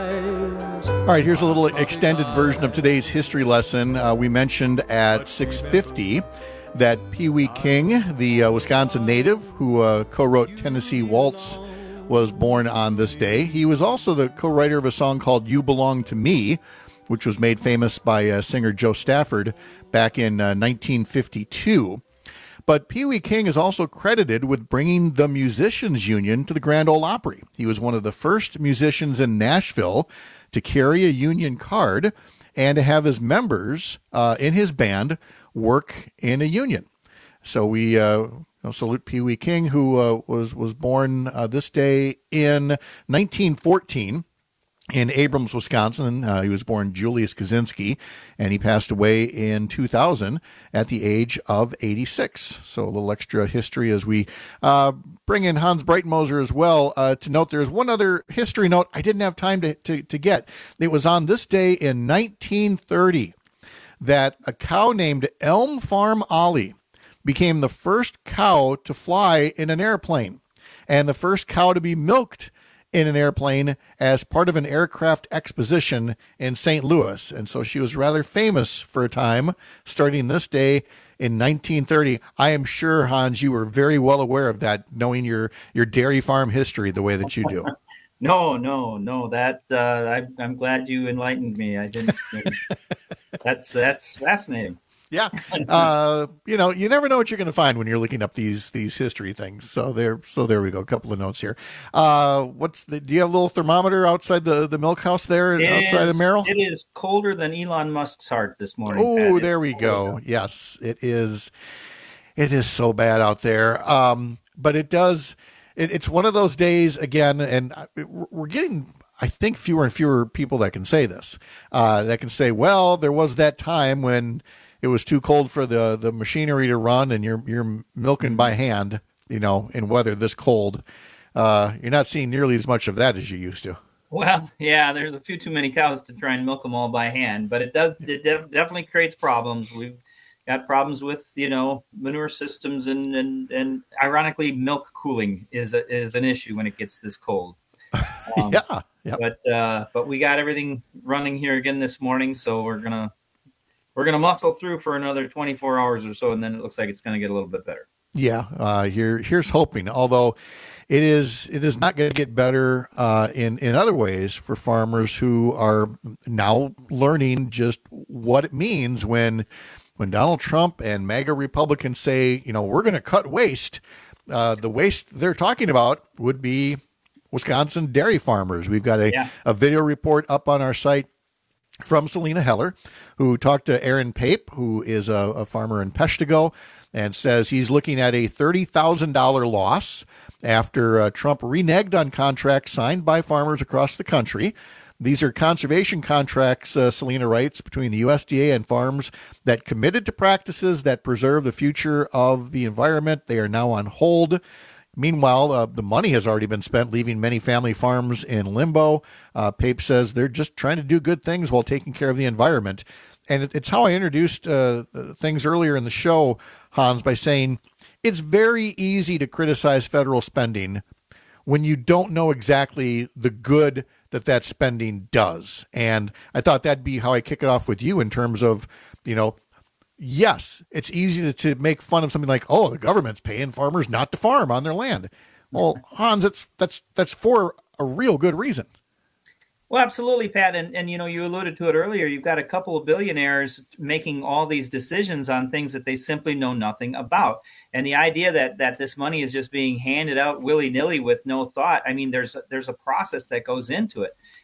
right, here's a little extended version of today's history lesson. Uh, we mentioned at six fifty that Pee Wee King, the uh, Wisconsin native who uh, co-wrote Tennessee Waltz, was born on this day. He was also the co-writer of a song called You Belong to Me, which was made famous by uh, singer Joe Stafford back in uh, nineteen fifty-two. But Pee Wee King is also credited with bringing the Musicians Union to the Grand Ole Opry. He was one of the first musicians in Nashville to carry a union card and to have his members uh, in his band work in a union. So we uh, salute Pee Wee King, who uh, was, was born uh, this day in nineteen fourteen. In Abrams, Wisconsin. Uh, he was born Julius Kaczynski, and he passed away in two thousand at the age of eighty-six. So a little extra history as we uh, bring in Hans Breitmoser as well. Uh, to note, there's one other history note I didn't have time to, to, to get. It was on this day in nineteen thirty that a cow named Elm Farm Ollie became the first cow to fly in an airplane and the first cow to be milked in an airplane as part of an aircraft exposition in Saint Louis. And so she was rather famous for a time, starting this day in nineteen thirty. I am sure, Hans, you were very well aware of that, knowing your, your dairy farm history the way that you do. No, no, no. That uh, I, I'm glad you enlightened me. I didn't. that's that's fascinating. Yeah, uh, you know, you never know what you're going to find when you're looking up these these history things. So there, so there we go. A couple of notes here. Uh, what's the? Do you have a little thermometer outside the, the milk house there, It outside is- of Merrill? It is colder than Elon Musk's heart this morning. Oh, Pat. there we It's go. colder. Yes, it is. It is so bad out there. Um, but it does. It, it's one of those days again, and I- we're getting, I think, fewer and fewer people that can say this. Uh, that can say, well, there was that time when it was too cold for the, the machinery to run, and you're you're milking by hand, you know, in weather this cold. Uh, you're not seeing nearly as much of that as you used to. Well, yeah, there's a few too many cows to try and milk them all by hand, but it does it def- definitely creates problems. We've got problems with, you know, manure systems, and and, and ironically, milk cooling is a, is an issue when it gets this cold. Um, yeah, yeah. But uh, but we got everything running here again this morning, so we're gonna we're gonna muscle through for another twenty-four hours or so, and then it looks like it's gonna get a little bit better. Yeah, uh, here here's hoping. Although it is it is not going to get better uh, in in other ways for farmers who are now learning just what it means when when Donald Trump and MAGA Republicans say, you know, we're going to cut waste. Uh, the waste they're talking about would be Wisconsin dairy farmers. We've got a, Yeah. a video report up on our site from Selena Heller, who talked to Aaron Pape, who is a, a farmer in Peshtigo, and says he's looking at a thirty thousand dollars loss after uh, Trump reneged on contracts signed by farmers across the country. These are conservation contracts, uh, Selena writes, between the U S D A and farms that committed to practices that preserve the future of the environment. They are now on hold. Meanwhile, uh, the money has already been spent, leaving many family farms in limbo. Uh, Pape says they're just trying to do good things while taking care of the environment. And it, it's how I introduced uh, things earlier in the show, Hans, by saying it's very easy to criticize federal spending when you don't know exactly the good that that spending does. And I thought that'd be how I kick it off with you in terms of, you know, yes, it's easy to, to make fun of something like, oh, the government's paying farmers not to farm on their land. Well, Hans, it's, that's that's for a real good reason. Well, absolutely, Pat. And, and, you know, you alluded to it earlier. You've got a couple of billionaires making all these decisions on things that they simply know nothing about. And the idea that that this money is just being handed out willy-nilly with no thought. I mean, there's there's a process that goes into it.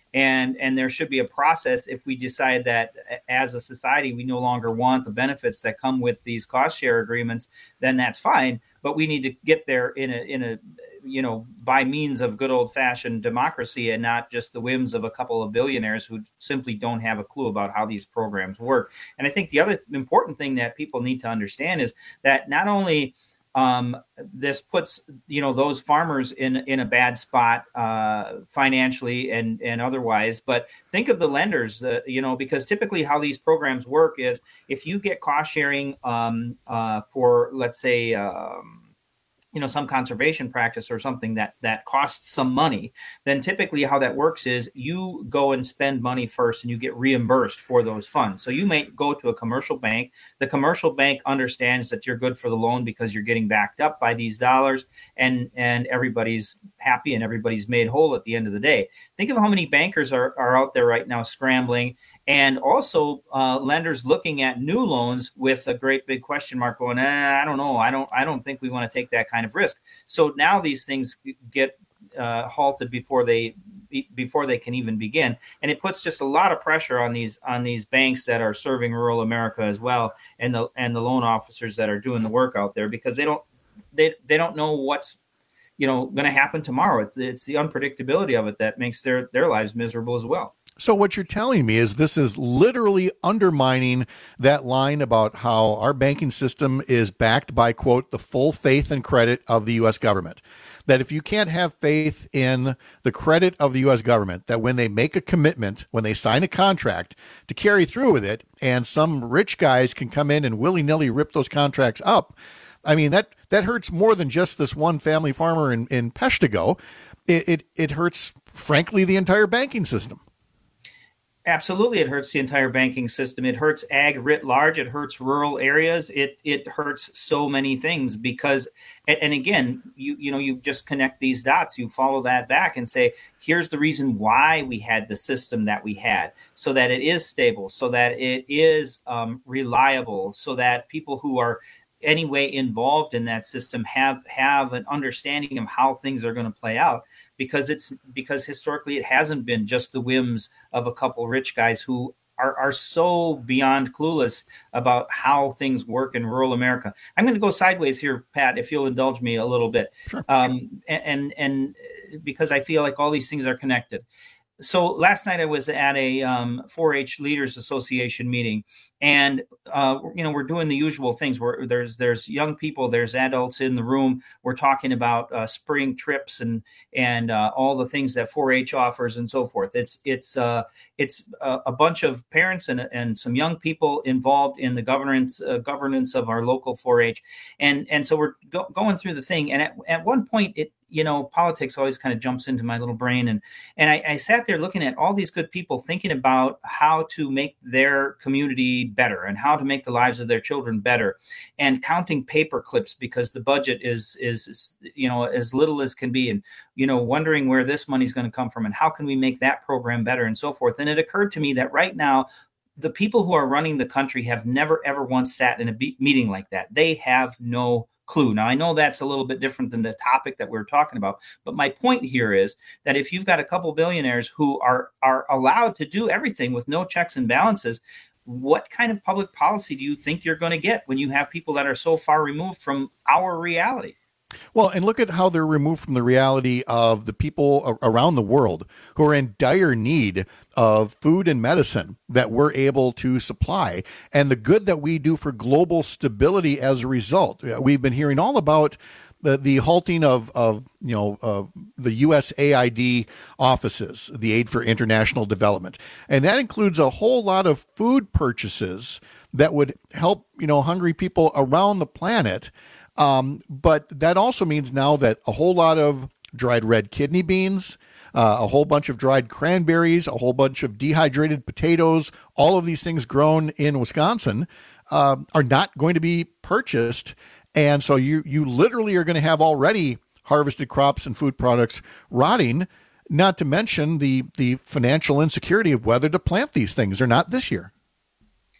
And and there should be a process if we decide that as a society we no longer want the benefits that come with these cost share agreements, then that's fine. But we need to get there in a in a you know by means of good old fashioned democracy and not just the whims of a couple of billionaires who simply don't have a clue about how these programs work. And I think the other important thing that people need to understand is that not only Um, this puts, you know, those farmers in, in a bad spot uh, financially and, and otherwise. But think of the lenders, uh, you know, because typically how these programs work is if you get cost sharing um, uh, for, let's say, um, you know, some conservation practice or something that that costs some money, then typically how that works is you go and spend money first and you get reimbursed for those funds. So you may go to a commercial bank. The commercial bank understands that you're good for the loan because you're getting backed up by these dollars, and and everybody's happy and everybody's made whole at the end of the day. Think of how many bankers are, are out there right now scrambling, and also uh, lenders looking at new loans with a great big question mark going, eh, I don't know. I don't I don't think we want to take that kind of risk. So now these things get uh, halted before they before they can even begin. And it puts just a lot of pressure on these on these banks that are serving rural America as well, and the and the loan officers that are doing the work out there, because they don't they they don't know what's you know going to happen tomorrow. It's, it's the unpredictability of it that makes their their lives miserable as well. So what you're telling me is this is literally undermining that line about how our banking system is backed by, quote, the full faith and credit of the U S government. That if you can't have faith in the credit of the U S government, that when they make a commitment, when they sign a contract to carry through with it, and some rich guys can come in and willy-nilly rip those contracts up, I mean, that that hurts more than just this one family farmer in, in Peshtigo. It, it, it hurts, frankly, the entire banking system. Absolutely, it hurts the entire banking system. It hurts ag writ large. It hurts rural areas. It it hurts so many things because, and, and again, you you know, you just connect these dots. You follow that back and say, here's the reason why we had the system that we had, so that it is stable, so that it is um, reliable, so that people who are anyway involved in that system have have an understanding of how things are going to play out. Because it's because historically it hasn't been just the whims of a couple rich guys who are, are so beyond clueless about how things work in rural America. I'm going to go sideways here, Pat, if you'll indulge me a little bit. Sure. Um, and, and and because I feel like all these things are connected. So last night I was at a um, four H Leaders Association meeting, and uh, you know we're doing the usual things. Where there's there's young people, there's adults in the room. We're talking about uh, spring trips and and uh, all the things that four H offers and so forth. It's it's uh, it's a, a bunch of parents and and some young people involved in the governance uh, governance of our local four H, and and so we're go- going through the thing. And at, at one point it. You know, politics always kind of jumps into my little brain. And and I, I sat there looking at all these good people thinking about how to make their community better and how to make the lives of their children better, and counting paper clips because the budget is, is you know, as little as can be, and, you know, wondering where this money's going to come from and how can we make that program better and so forth. And it occurred to me that right now, the people who are running the country have never, ever once sat in a be- meeting like that. They have no clue. Now, I know that's a little bit different than the topic that we're talking about, but my point here is that if you've got a couple billionaires who are are allowed to do everything with no checks and balances, what kind of public policy do you think you're going to get when you have people that are so far removed from our reality? Well, and look at how they're removed from the reality of the people around the world who are in dire need of food and medicine that we're able to supply, and the good that we do for global stability as a result. We've been hearing all about the, the halting of, of you know, uh, the U S A I D offices, the Aid for International Development. And that includes a whole lot of food purchases that would help, you know, hungry people around the planet. Um, but that also means now that a whole lot of dried red kidney beans, uh, a whole bunch of dried cranberries, a whole bunch of dehydrated potatoes, all of these things grown in Wisconsin uh, are not going to be purchased. And so you you literally are going to have already harvested crops and food products rotting, not to mention the, the financial insecurity of whether to plant these things or not this year.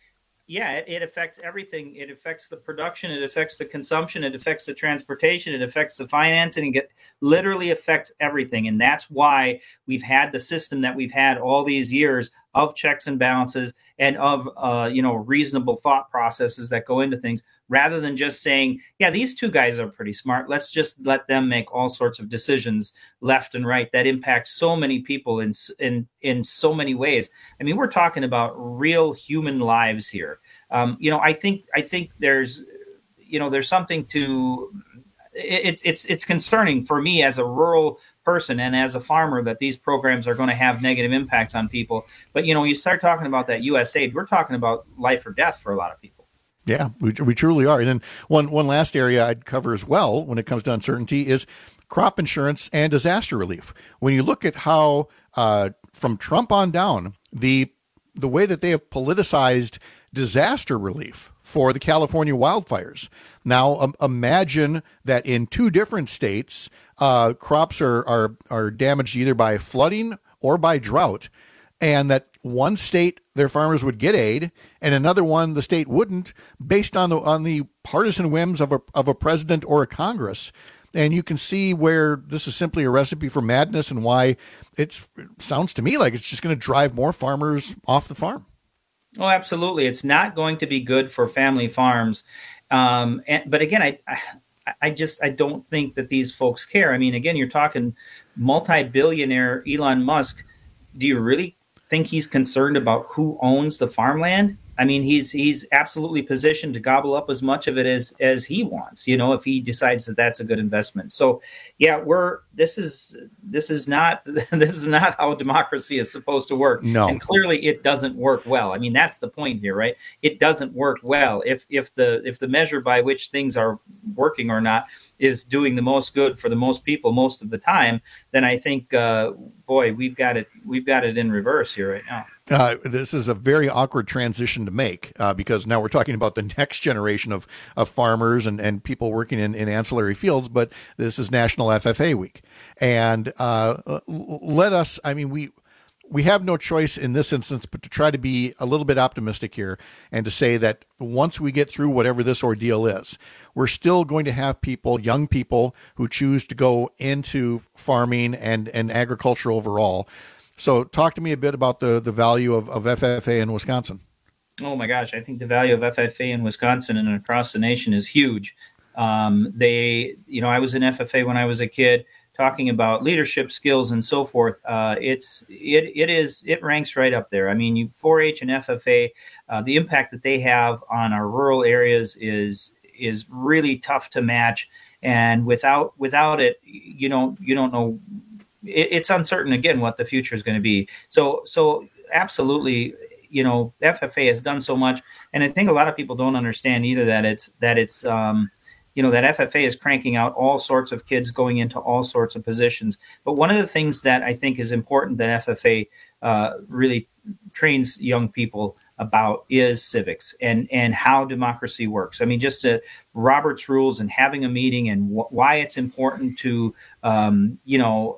yeah, it, it affects everything. It affects the production. It affects the consumption. It affects the transportation. It affects the financing. It literally affects everything. And that's why we've had the system that we've had all these years of checks and balances and of, uh, you know, reasonable thought processes that go into things, rather than just saying, yeah, these two guys are pretty smart. Let's just let them make all sorts of decisions left and right that impact so many people in, in, in so many ways. I mean, we're talking about real human lives here. Um, you know, I think, I think there's, you know, there's something to, it's, it's, it's concerning for me as a rural person and as a farmer that these programs are going to have negative impacts on people. But, you know, you start talking about that U S A I D, we're talking about life or death for a lot of people. Yeah, we, we truly are. And then one, one last area I'd cover as well when it comes to uncertainty is crop insurance and disaster relief. When you look at how uh, from Trump on down, the the way that they have politicized disaster relief for the California wildfires. Now, um, imagine that in two different states, uh, crops are, are, are damaged either by flooding or by drought, and that one state, their farmers would get aid, and another one, the state wouldn't, based on the on the partisan whims of a of a president or a Congress. And you can see where this is simply a recipe for madness, and why it's, it sounds to me like it's just going to drive more farmers off the farm. Oh, absolutely. It's not going to be good for family farms. Um, and, but again, I, I I just I don't think that these folks care. I mean, again, you're talking multi-billionaire Elon Musk. Do you really think he's concerned about who owns the farmland? I mean, he's he's absolutely positioned to gobble up as much of it as as he wants, you know, if he decides that that's a good investment. So, yeah, we're this is this is not this is not how democracy is supposed to work. No. And clearly it doesn't work well. I mean, that's the point here, right? It doesn't work well. If if the if the measure by which things are working or not is doing the most good for the most people most of the time, then I think, uh, boy, we've got it we've got it in reverse here right now. Uh, this is a very awkward transition to make uh, because now we're talking about the next generation of, of farmers and, and people working in, in ancillary fields, but this is National F F A Week. And uh, let us, I mean, we we have no choice in this instance but to try to be a little bit optimistic here and to say that once we get through whatever this ordeal is, we're still going to have people, young people, who choose to go into farming and, and agriculture overall. So talk to me a bit about the, the value of, of F F A in Wisconsin. Oh, my gosh. I think the value of F F A in Wisconsin and across the nation is huge. Um, they, you know, I was in F F A when I was a kid, talking about leadership skills and so forth. Uh, it's it it is it ranks right up there. I mean, you four H and F F A, uh, the impact that they have on our rural areas is is really tough to match. And without without it, you know, you don't know. It's uncertain again what the future is going to be. So, so absolutely, you know, F F A has done so much, and I think a lot of people don't understand either that it's that it's um, you know that F F A is cranking out all sorts of kids going into all sorts of positions. But one of the things that I think is important that F F A uh, really trains young people about is civics and and how democracy works. I mean, just uh, Robert's rules and having a meeting and wh- why it's important to um, you know.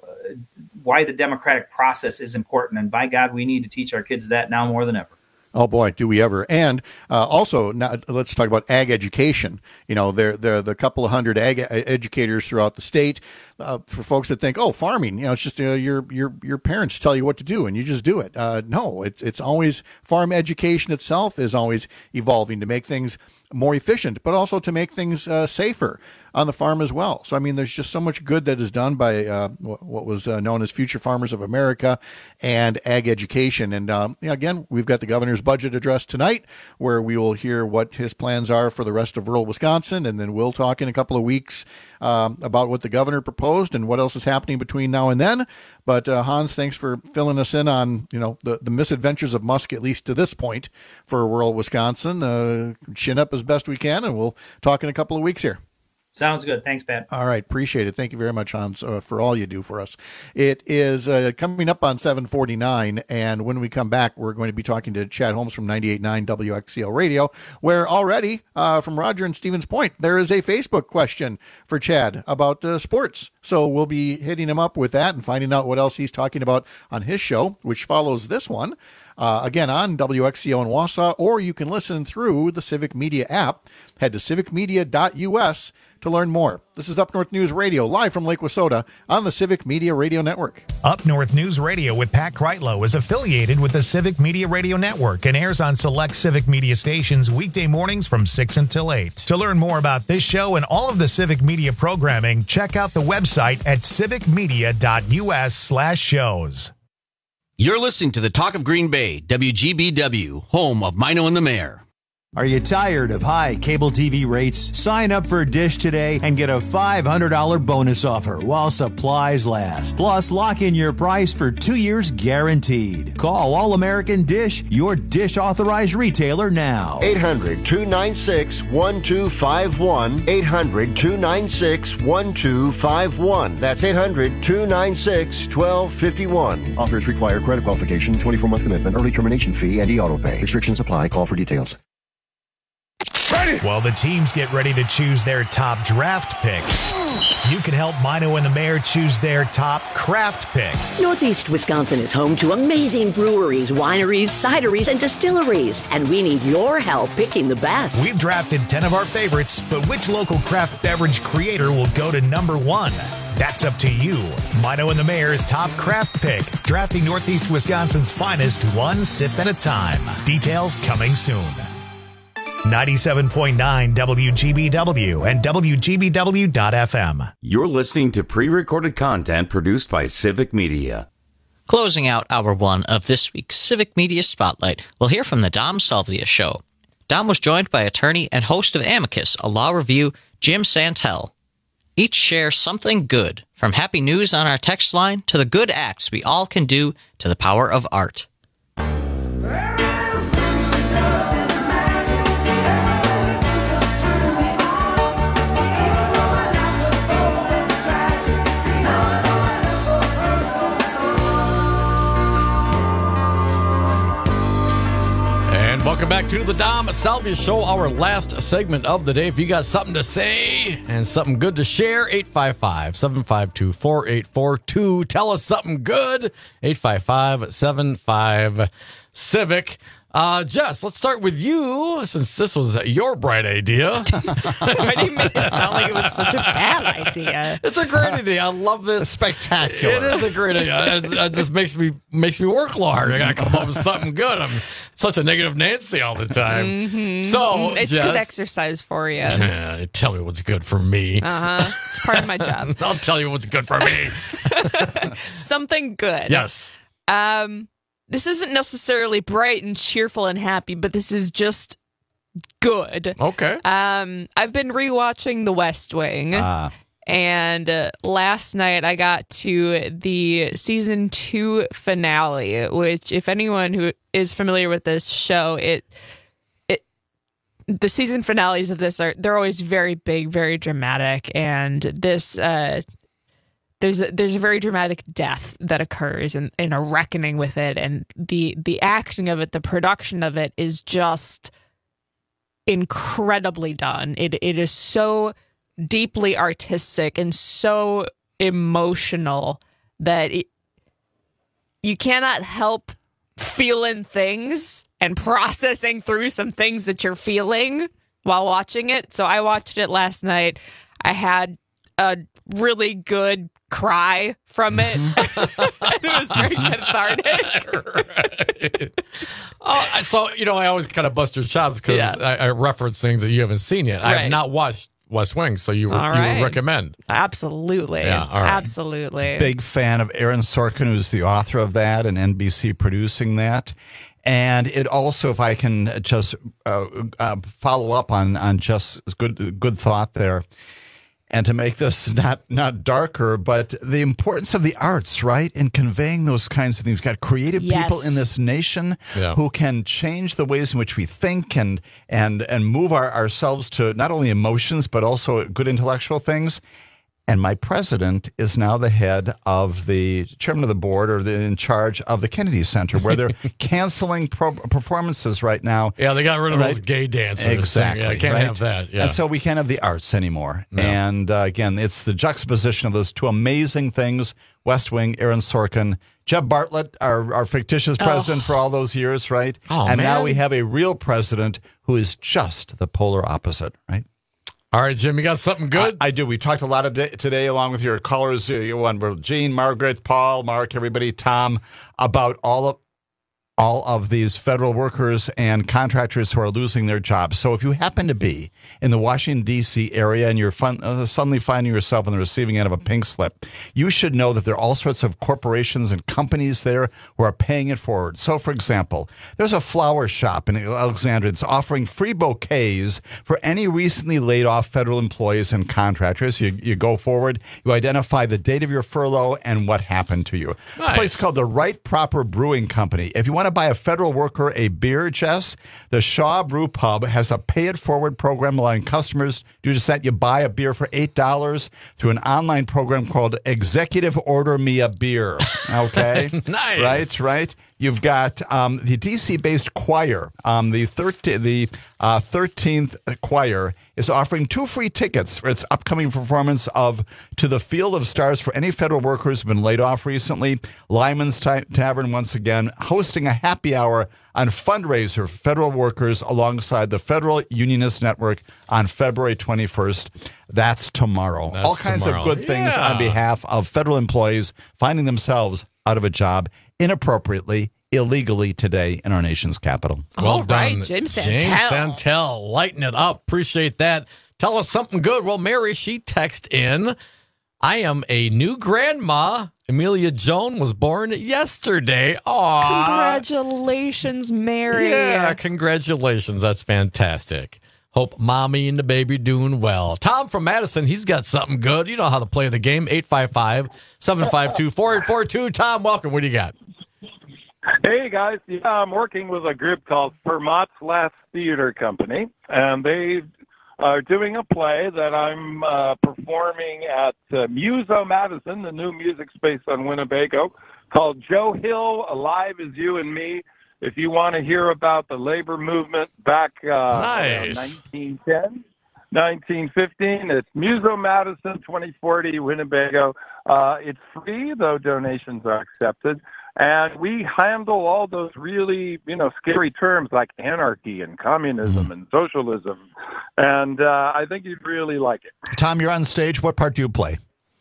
why the democratic process is important. And by God, we need to teach our kids that now more than ever. Oh boy, do we ever. And uh, also, now, let's talk about ag education. You know, there there are the couple of hundred ag educators throughout the state. Uh, for folks that think, oh, farming, you know, it's just uh, your your your parents tell you what to do and you just do it. Uh, no, it's it's always farm education itself is always evolving to make things more efficient, but also to make things uh, safer on the farm as well. So, I mean, there's just so much good that is done by uh, what was uh, known as Future Farmers of America and ag education. And um, you know, again, we've got the governor's budget address tonight, where we will hear what his plans are for the rest of rural Wisconsin. And then we'll talk in a couple of weeks um, about what the governor proposed and what else is happening between now and then. But uh, Hans, thanks for filling us in on, you know, the, the misadventures of Musk, at least to this point, for rural Wisconsin. Uh, chin up as best we can, and we'll talk in a couple of weeks here. Sounds good. Thanks, Pat. All right. Appreciate it. Thank you very much, Hans, uh, for all you do for us. It is uh, coming up on seven forty-nine, and when we come back, we're going to be talking to Chad Holmes from ninety-eight point nine W X C L Radio, where already uh, from Roger and Stevens Point, there is a Facebook question for Chad about uh, sports. So we'll be hitting him up with that and finding out what else he's talking about on his show, which follows this one. uh, again, on W X C O in Wausau, or you can listen through the Civic Media app. Head to civic media dot U S to learn more. This is Up North News Radio, live from Lake Wissota on the Civic Media Radio Network. Up North News Radio with Pat Kreitlow is affiliated with the Civic Media Radio Network and airs on select Civic Media stations weekday mornings from six until eight. To learn more about this show and all of the Civic Media programming, check out the website at civic media dot U S slash shows. You're listening to the Talk of Green Bay, W G B W, home of Mino and the Mayor. Are you tired of high cable T V rates? Sign up for Dish today and get a five hundred dollars bonus offer while supplies last. Plus, lock in your price for two years guaranteed. Call All American Dish, your Dish authorized retailer now. eight hundred, two nine six, one two five one. eight hundred, two nine six, one two five one. That's eight hundred, two nine six, one two five one. Offers require credit qualification, twenty-four month commitment, early termination fee, and e-auto pay. Restrictions apply. Call for details. While the teams get ready to choose their top draft pick, you can help Mino and the Mayor choose their top craft pick. Northeast Wisconsin is home to amazing breweries, wineries, cideries, and distilleries, and we need your help picking the best. We've drafted ten of our favorites, but which local craft beverage creator will go to number one? That's up to you. Mino and the Mayor's top craft pick, drafting Northeast Wisconsin's finest one sip at a time. Details coming soon. ninety-seven point nine W G B W and W G B W dot F M. You're listening to pre-recorded content produced by Civic Media. Closing out hour one of this week's Civic Media Spotlight, we'll hear from the Dom Salvia Show. Dom was joined by attorney and host of Amicus, a law review, Jim Santel. Each share something good, from happy news on our text line to the good acts we all can do to the power of art. Welcome back to the Dom Salvia Show, our last segment of the day. If you got something to say and something good to share, eight five five, seven five two, four eight four two. Tell us something good, eight five five, seven five, CIVIC. Uh, Jess, let's start with you, since this was your bright idea. Why do you make it sound like it was such a bad idea? It's a great idea. I love this. It's spectacular. It is a great idea. It's, it just makes me makes me work a little hard. I gotta come up with something good. I'm such a negative Nancy all the time. Mm-hmm. So it's Jess, good exercise for you. Yeah, tell me what's good for me. Uh huh. It's part of my job. I'll tell you what's good for me. Something good. Yes. Um. This isn't necessarily bright and cheerful and happy, but this is just good. Okay. Um, I've been rewatching The West Wing, Ah. and uh, last night I got to the season two finale. Which, if anyone who is familiar with this show, it it the season finales of this are they're always very big, very dramatic, and this. Uh, There's a, there's a very dramatic death that occurs and, and a reckoning with it, and the the acting of it, the production of it is just incredibly done. It it is so deeply artistic and so emotional that it, you cannot help feeling things and processing through some things that you're feeling while watching it. So I watched it last night. I had a really good cry from it. It was very cathartic. Right. Oh, so, you know, I always kind of bust your chops because Yeah. I, I reference things that you haven't seen yet. I Right. have not watched West Wing, so you, All you right. would recommend. Absolutely. Yeah, all right. Absolutely. Big fan of Aaron Sorkin, who's the author of that, and N B C producing that. And it also, if I can just uh, uh, follow up on on just good good thought there, and to make this not not darker, but the importance of the arts, right, in conveying those kinds of things. We've got creative Yes. people in this nation Yeah. who can change the ways in which we think and and and move our, ourselves to not only emotions but also good intellectual things. And my president is now the head of the chairman of the board or the, in charge of the Kennedy Center, where they're canceling pro- performances right now. Yeah, they got rid of right? those gay dancers. Exactly. Yeah, can't right? have that. Yeah. And so we can't have the arts anymore. No. And uh, again, it's the juxtaposition of those two amazing things, West Wing, Aaron Sorkin, Jeb Bartlett, our, our fictitious president oh. for all those years, right? Oh, and man. now we have a real president who is just the polar opposite, right? All right, Jim, you got something good? I, I do. We talked a lot of day, today, along with your callers, uh, you one, Gene, Margaret, Paul, Mark, everybody, Tom, about all of all of these federal workers and contractors who are losing their jobs. So if you happen to be in the Washington, D C area and you're fun, uh, suddenly finding yourself on the receiving end of a pink slip, you should know that there are all sorts of corporations and companies there who are paying it forward. So, for example, there's a flower shop in Alexandria that's offering free bouquets for any recently laid off federal employees and contractors. You, you go forward, you identify the date of your furlough and what happened to you. Nice. A place called the Right Proper Brewing Company. If you want to buy a federal worker a beer, Jess, the Shaw Brew Pub has a pay-it-forward program allowing customers to do just that. You buy a beer for eight dollars through an online program called Executive Order Me a Beer. Okay? Nice. Right, right. You've got um, the D C-based choir, um, the thirte- the uh, thirteenth Choir, is offering two free tickets for its upcoming performance of To the Field of Stars for any federal workers who have been laid off recently. Lyman's Ta- Tavern, once again, hosting a happy hour on fundraiser for federal workers alongside the Federal Unionist Network on February twenty-first. That's tomorrow. That's All kinds tomorrow. of good things Yeah. on behalf of federal employees finding themselves out of a job inappropriately, illegally today in our nation's capital. Well All done, right, James James Santel. Santel. Lighten it up. Appreciate that. Tell us something good. Well, Mary, she texted in, I am a new grandma. Amelia Joan was born yesterday. Aww. Congratulations, Mary. Yeah, congratulations. That's fantastic. Hope mommy and the baby doing well. Tom from Madison, he's got something good. You know how to play the game. eight five five, seven five two, four eight four two. Tom, welcome. What do you got? Hey, guys. Yeah, I'm working with a group called Fermat's Last Theater Company, and they are doing a play that I'm uh, performing at uh, Muso Madison, the new music space on Winnebago, called Joe Hill, Alive as You and Me. If you want to hear about the labor movement back uh, nice. nineteen ten, nineteen fifteen, it's Muso Madison, twenty forty, Winnebago. Uh, it's free, though donations are accepted. And we handle all those really, you know, scary terms like anarchy and communism and socialism. And uh, I think you'd really like it. Tom, you're on stage. What part do you play?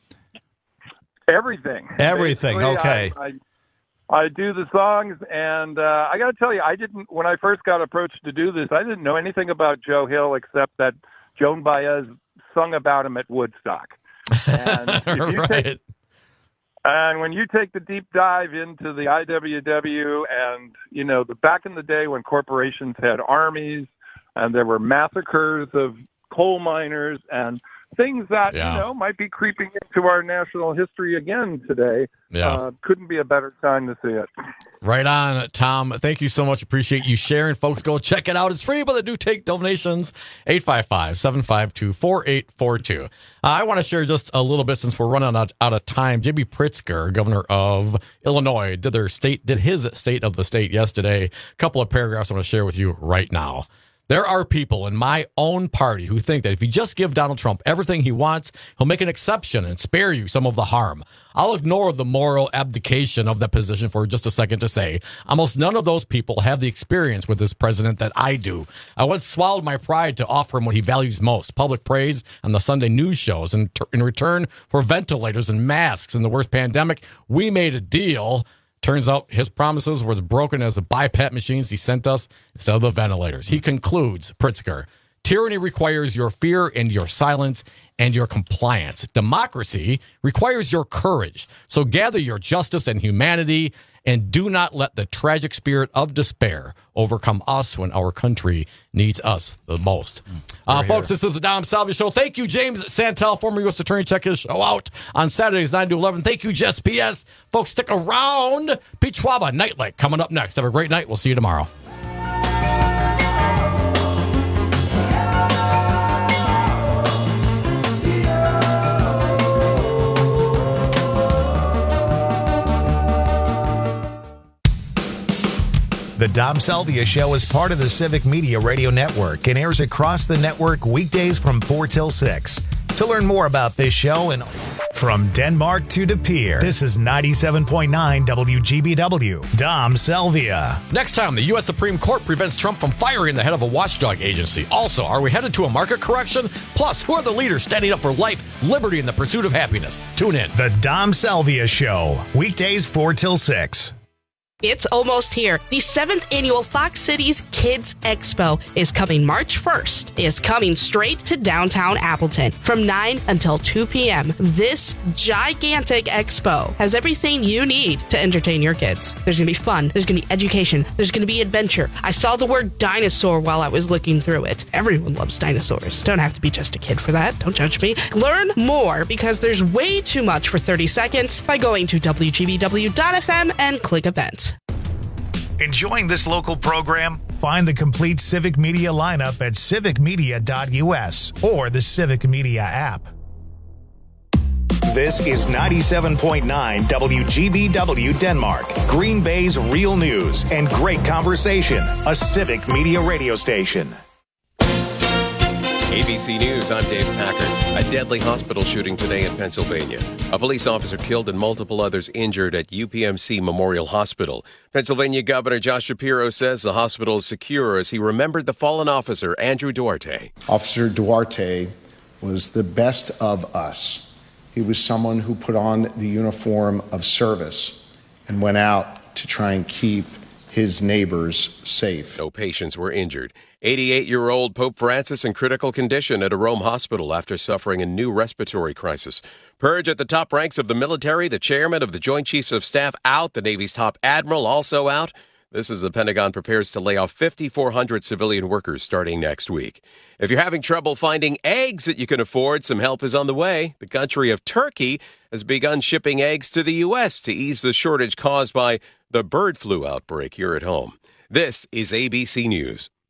Everything. Everything. Basically, Okay. I, I, I do the songs, and uh, I got to tell you, I didn't, when I first got approached to do this, I didn't know anything about Joe Hill except that Joan Baez sung about him at Woodstock. And if you right. take, And when you take the deep dive into the I W W and, you know, the back in the day when corporations had armies and there were massacres of coal miners and things that, Yeah. you know, might be creeping into our national history again today, Yeah. uh, couldn't be a better time to see it. Right on, Tom. Thank you so much. Appreciate you sharing. Folks, go check it out. It's free, but they do take donations. eight five five, seven five two, four eight four two. Uh, I want to share just a little bit since we're running out, out of time. J B Pritzker, governor of Illinois, did their state, did his state of the state yesterday. A couple of paragraphs I want to share with you right now. There are people in my own party who think that if you just give Donald Trump everything he wants, he'll make an exception and spare you some of the harm. I'll ignore the moral abdication of that position for just a second to say almost none of those people have the experience with this president that I do. I once swallowed my pride to offer him what he values most, public praise on the Sunday news shows. And in return for ventilators and masks in the worst pandemic, we made a deal. Turns out his promises were as broken as the BiPAP machines he sent us instead of the ventilators. He concludes, Pritzker, tyranny requires your fear and your silence and your compliance. Democracy requires your courage. So gather your justice and humanity and do not let the tragic spirit of despair overcome us when our country needs us the most. Uh, folks, this is the Dom Salvi Show. Thank you, James Santel, former U S Attorney. Check his show out on Saturdays, nine to eleven. Thank you, Jess P S. Folks, stick around. Peach Waba, Nightlight, coming up next. Have a great night. We'll see you tomorrow. The Dom Salvia Show is part of the Civic Media Radio Network and airs across the network weekdays from four till six. To learn more about this show and from Denmark to De Pere, this is ninety-seven point nine W G B W, Dom Salvia. Next time, the U S Supreme Court prevents Trump from firing the head of a watchdog agency. Also, are we headed to a market correction? Plus, who are the leaders standing up for life, liberty, and the pursuit of happiness? Tune in. The Dom Salvia Show, weekdays four till six. It's almost here. The seventh annual Fox Cities Kids Expo is coming March first. Is coming straight to downtown Appleton from nine until two p.m. This gigantic expo has everything you need to entertain your kids. There's going to be fun. There's going to be education. There's going to be adventure. I saw the word dinosaur while I was looking through it. Everyone loves dinosaurs. Don't have to be just a kid for that. Don't judge me. Learn more because there's way too much for thirty seconds by going to W G B W dot F M and click events. Enjoying this local program? Find the complete Civic Media lineup at civic media dot U S or the Civic Media app. This is ninety-seven point nine W G B W Denmark, Green Bay's real news and great conversation, a Civic Media radio station. A B C News, I'm Dave Packard. A deadly hospital shooting today in Pennsylvania. A police officer killed and multiple others injured at U P M C Memorial Hospital. Pennsylvania Governor Josh Shapiro says the hospital is secure as he remembered the fallen officer, Andrew Duarte. Officer Duarte was the best of us. He was someone who put on the uniform of service and went out to try and keep his neighbors safe. No patients were injured. eighty-eight-year-old Pope Francis in critical condition at a Rome hospital after suffering a new respiratory crisis. Purge at the top ranks of the military, the chairman of the Joint Chiefs of Staff out, the Navy's top admiral also out. This as the Pentagon prepares to lay off fifty-four hundred civilian workers starting next week. If you're having trouble finding eggs that you can afford, some help is on the way. The country of Turkey has begun shipping eggs to the U S to ease the shortage caused by the bird flu outbreak here at home. This is A B C News.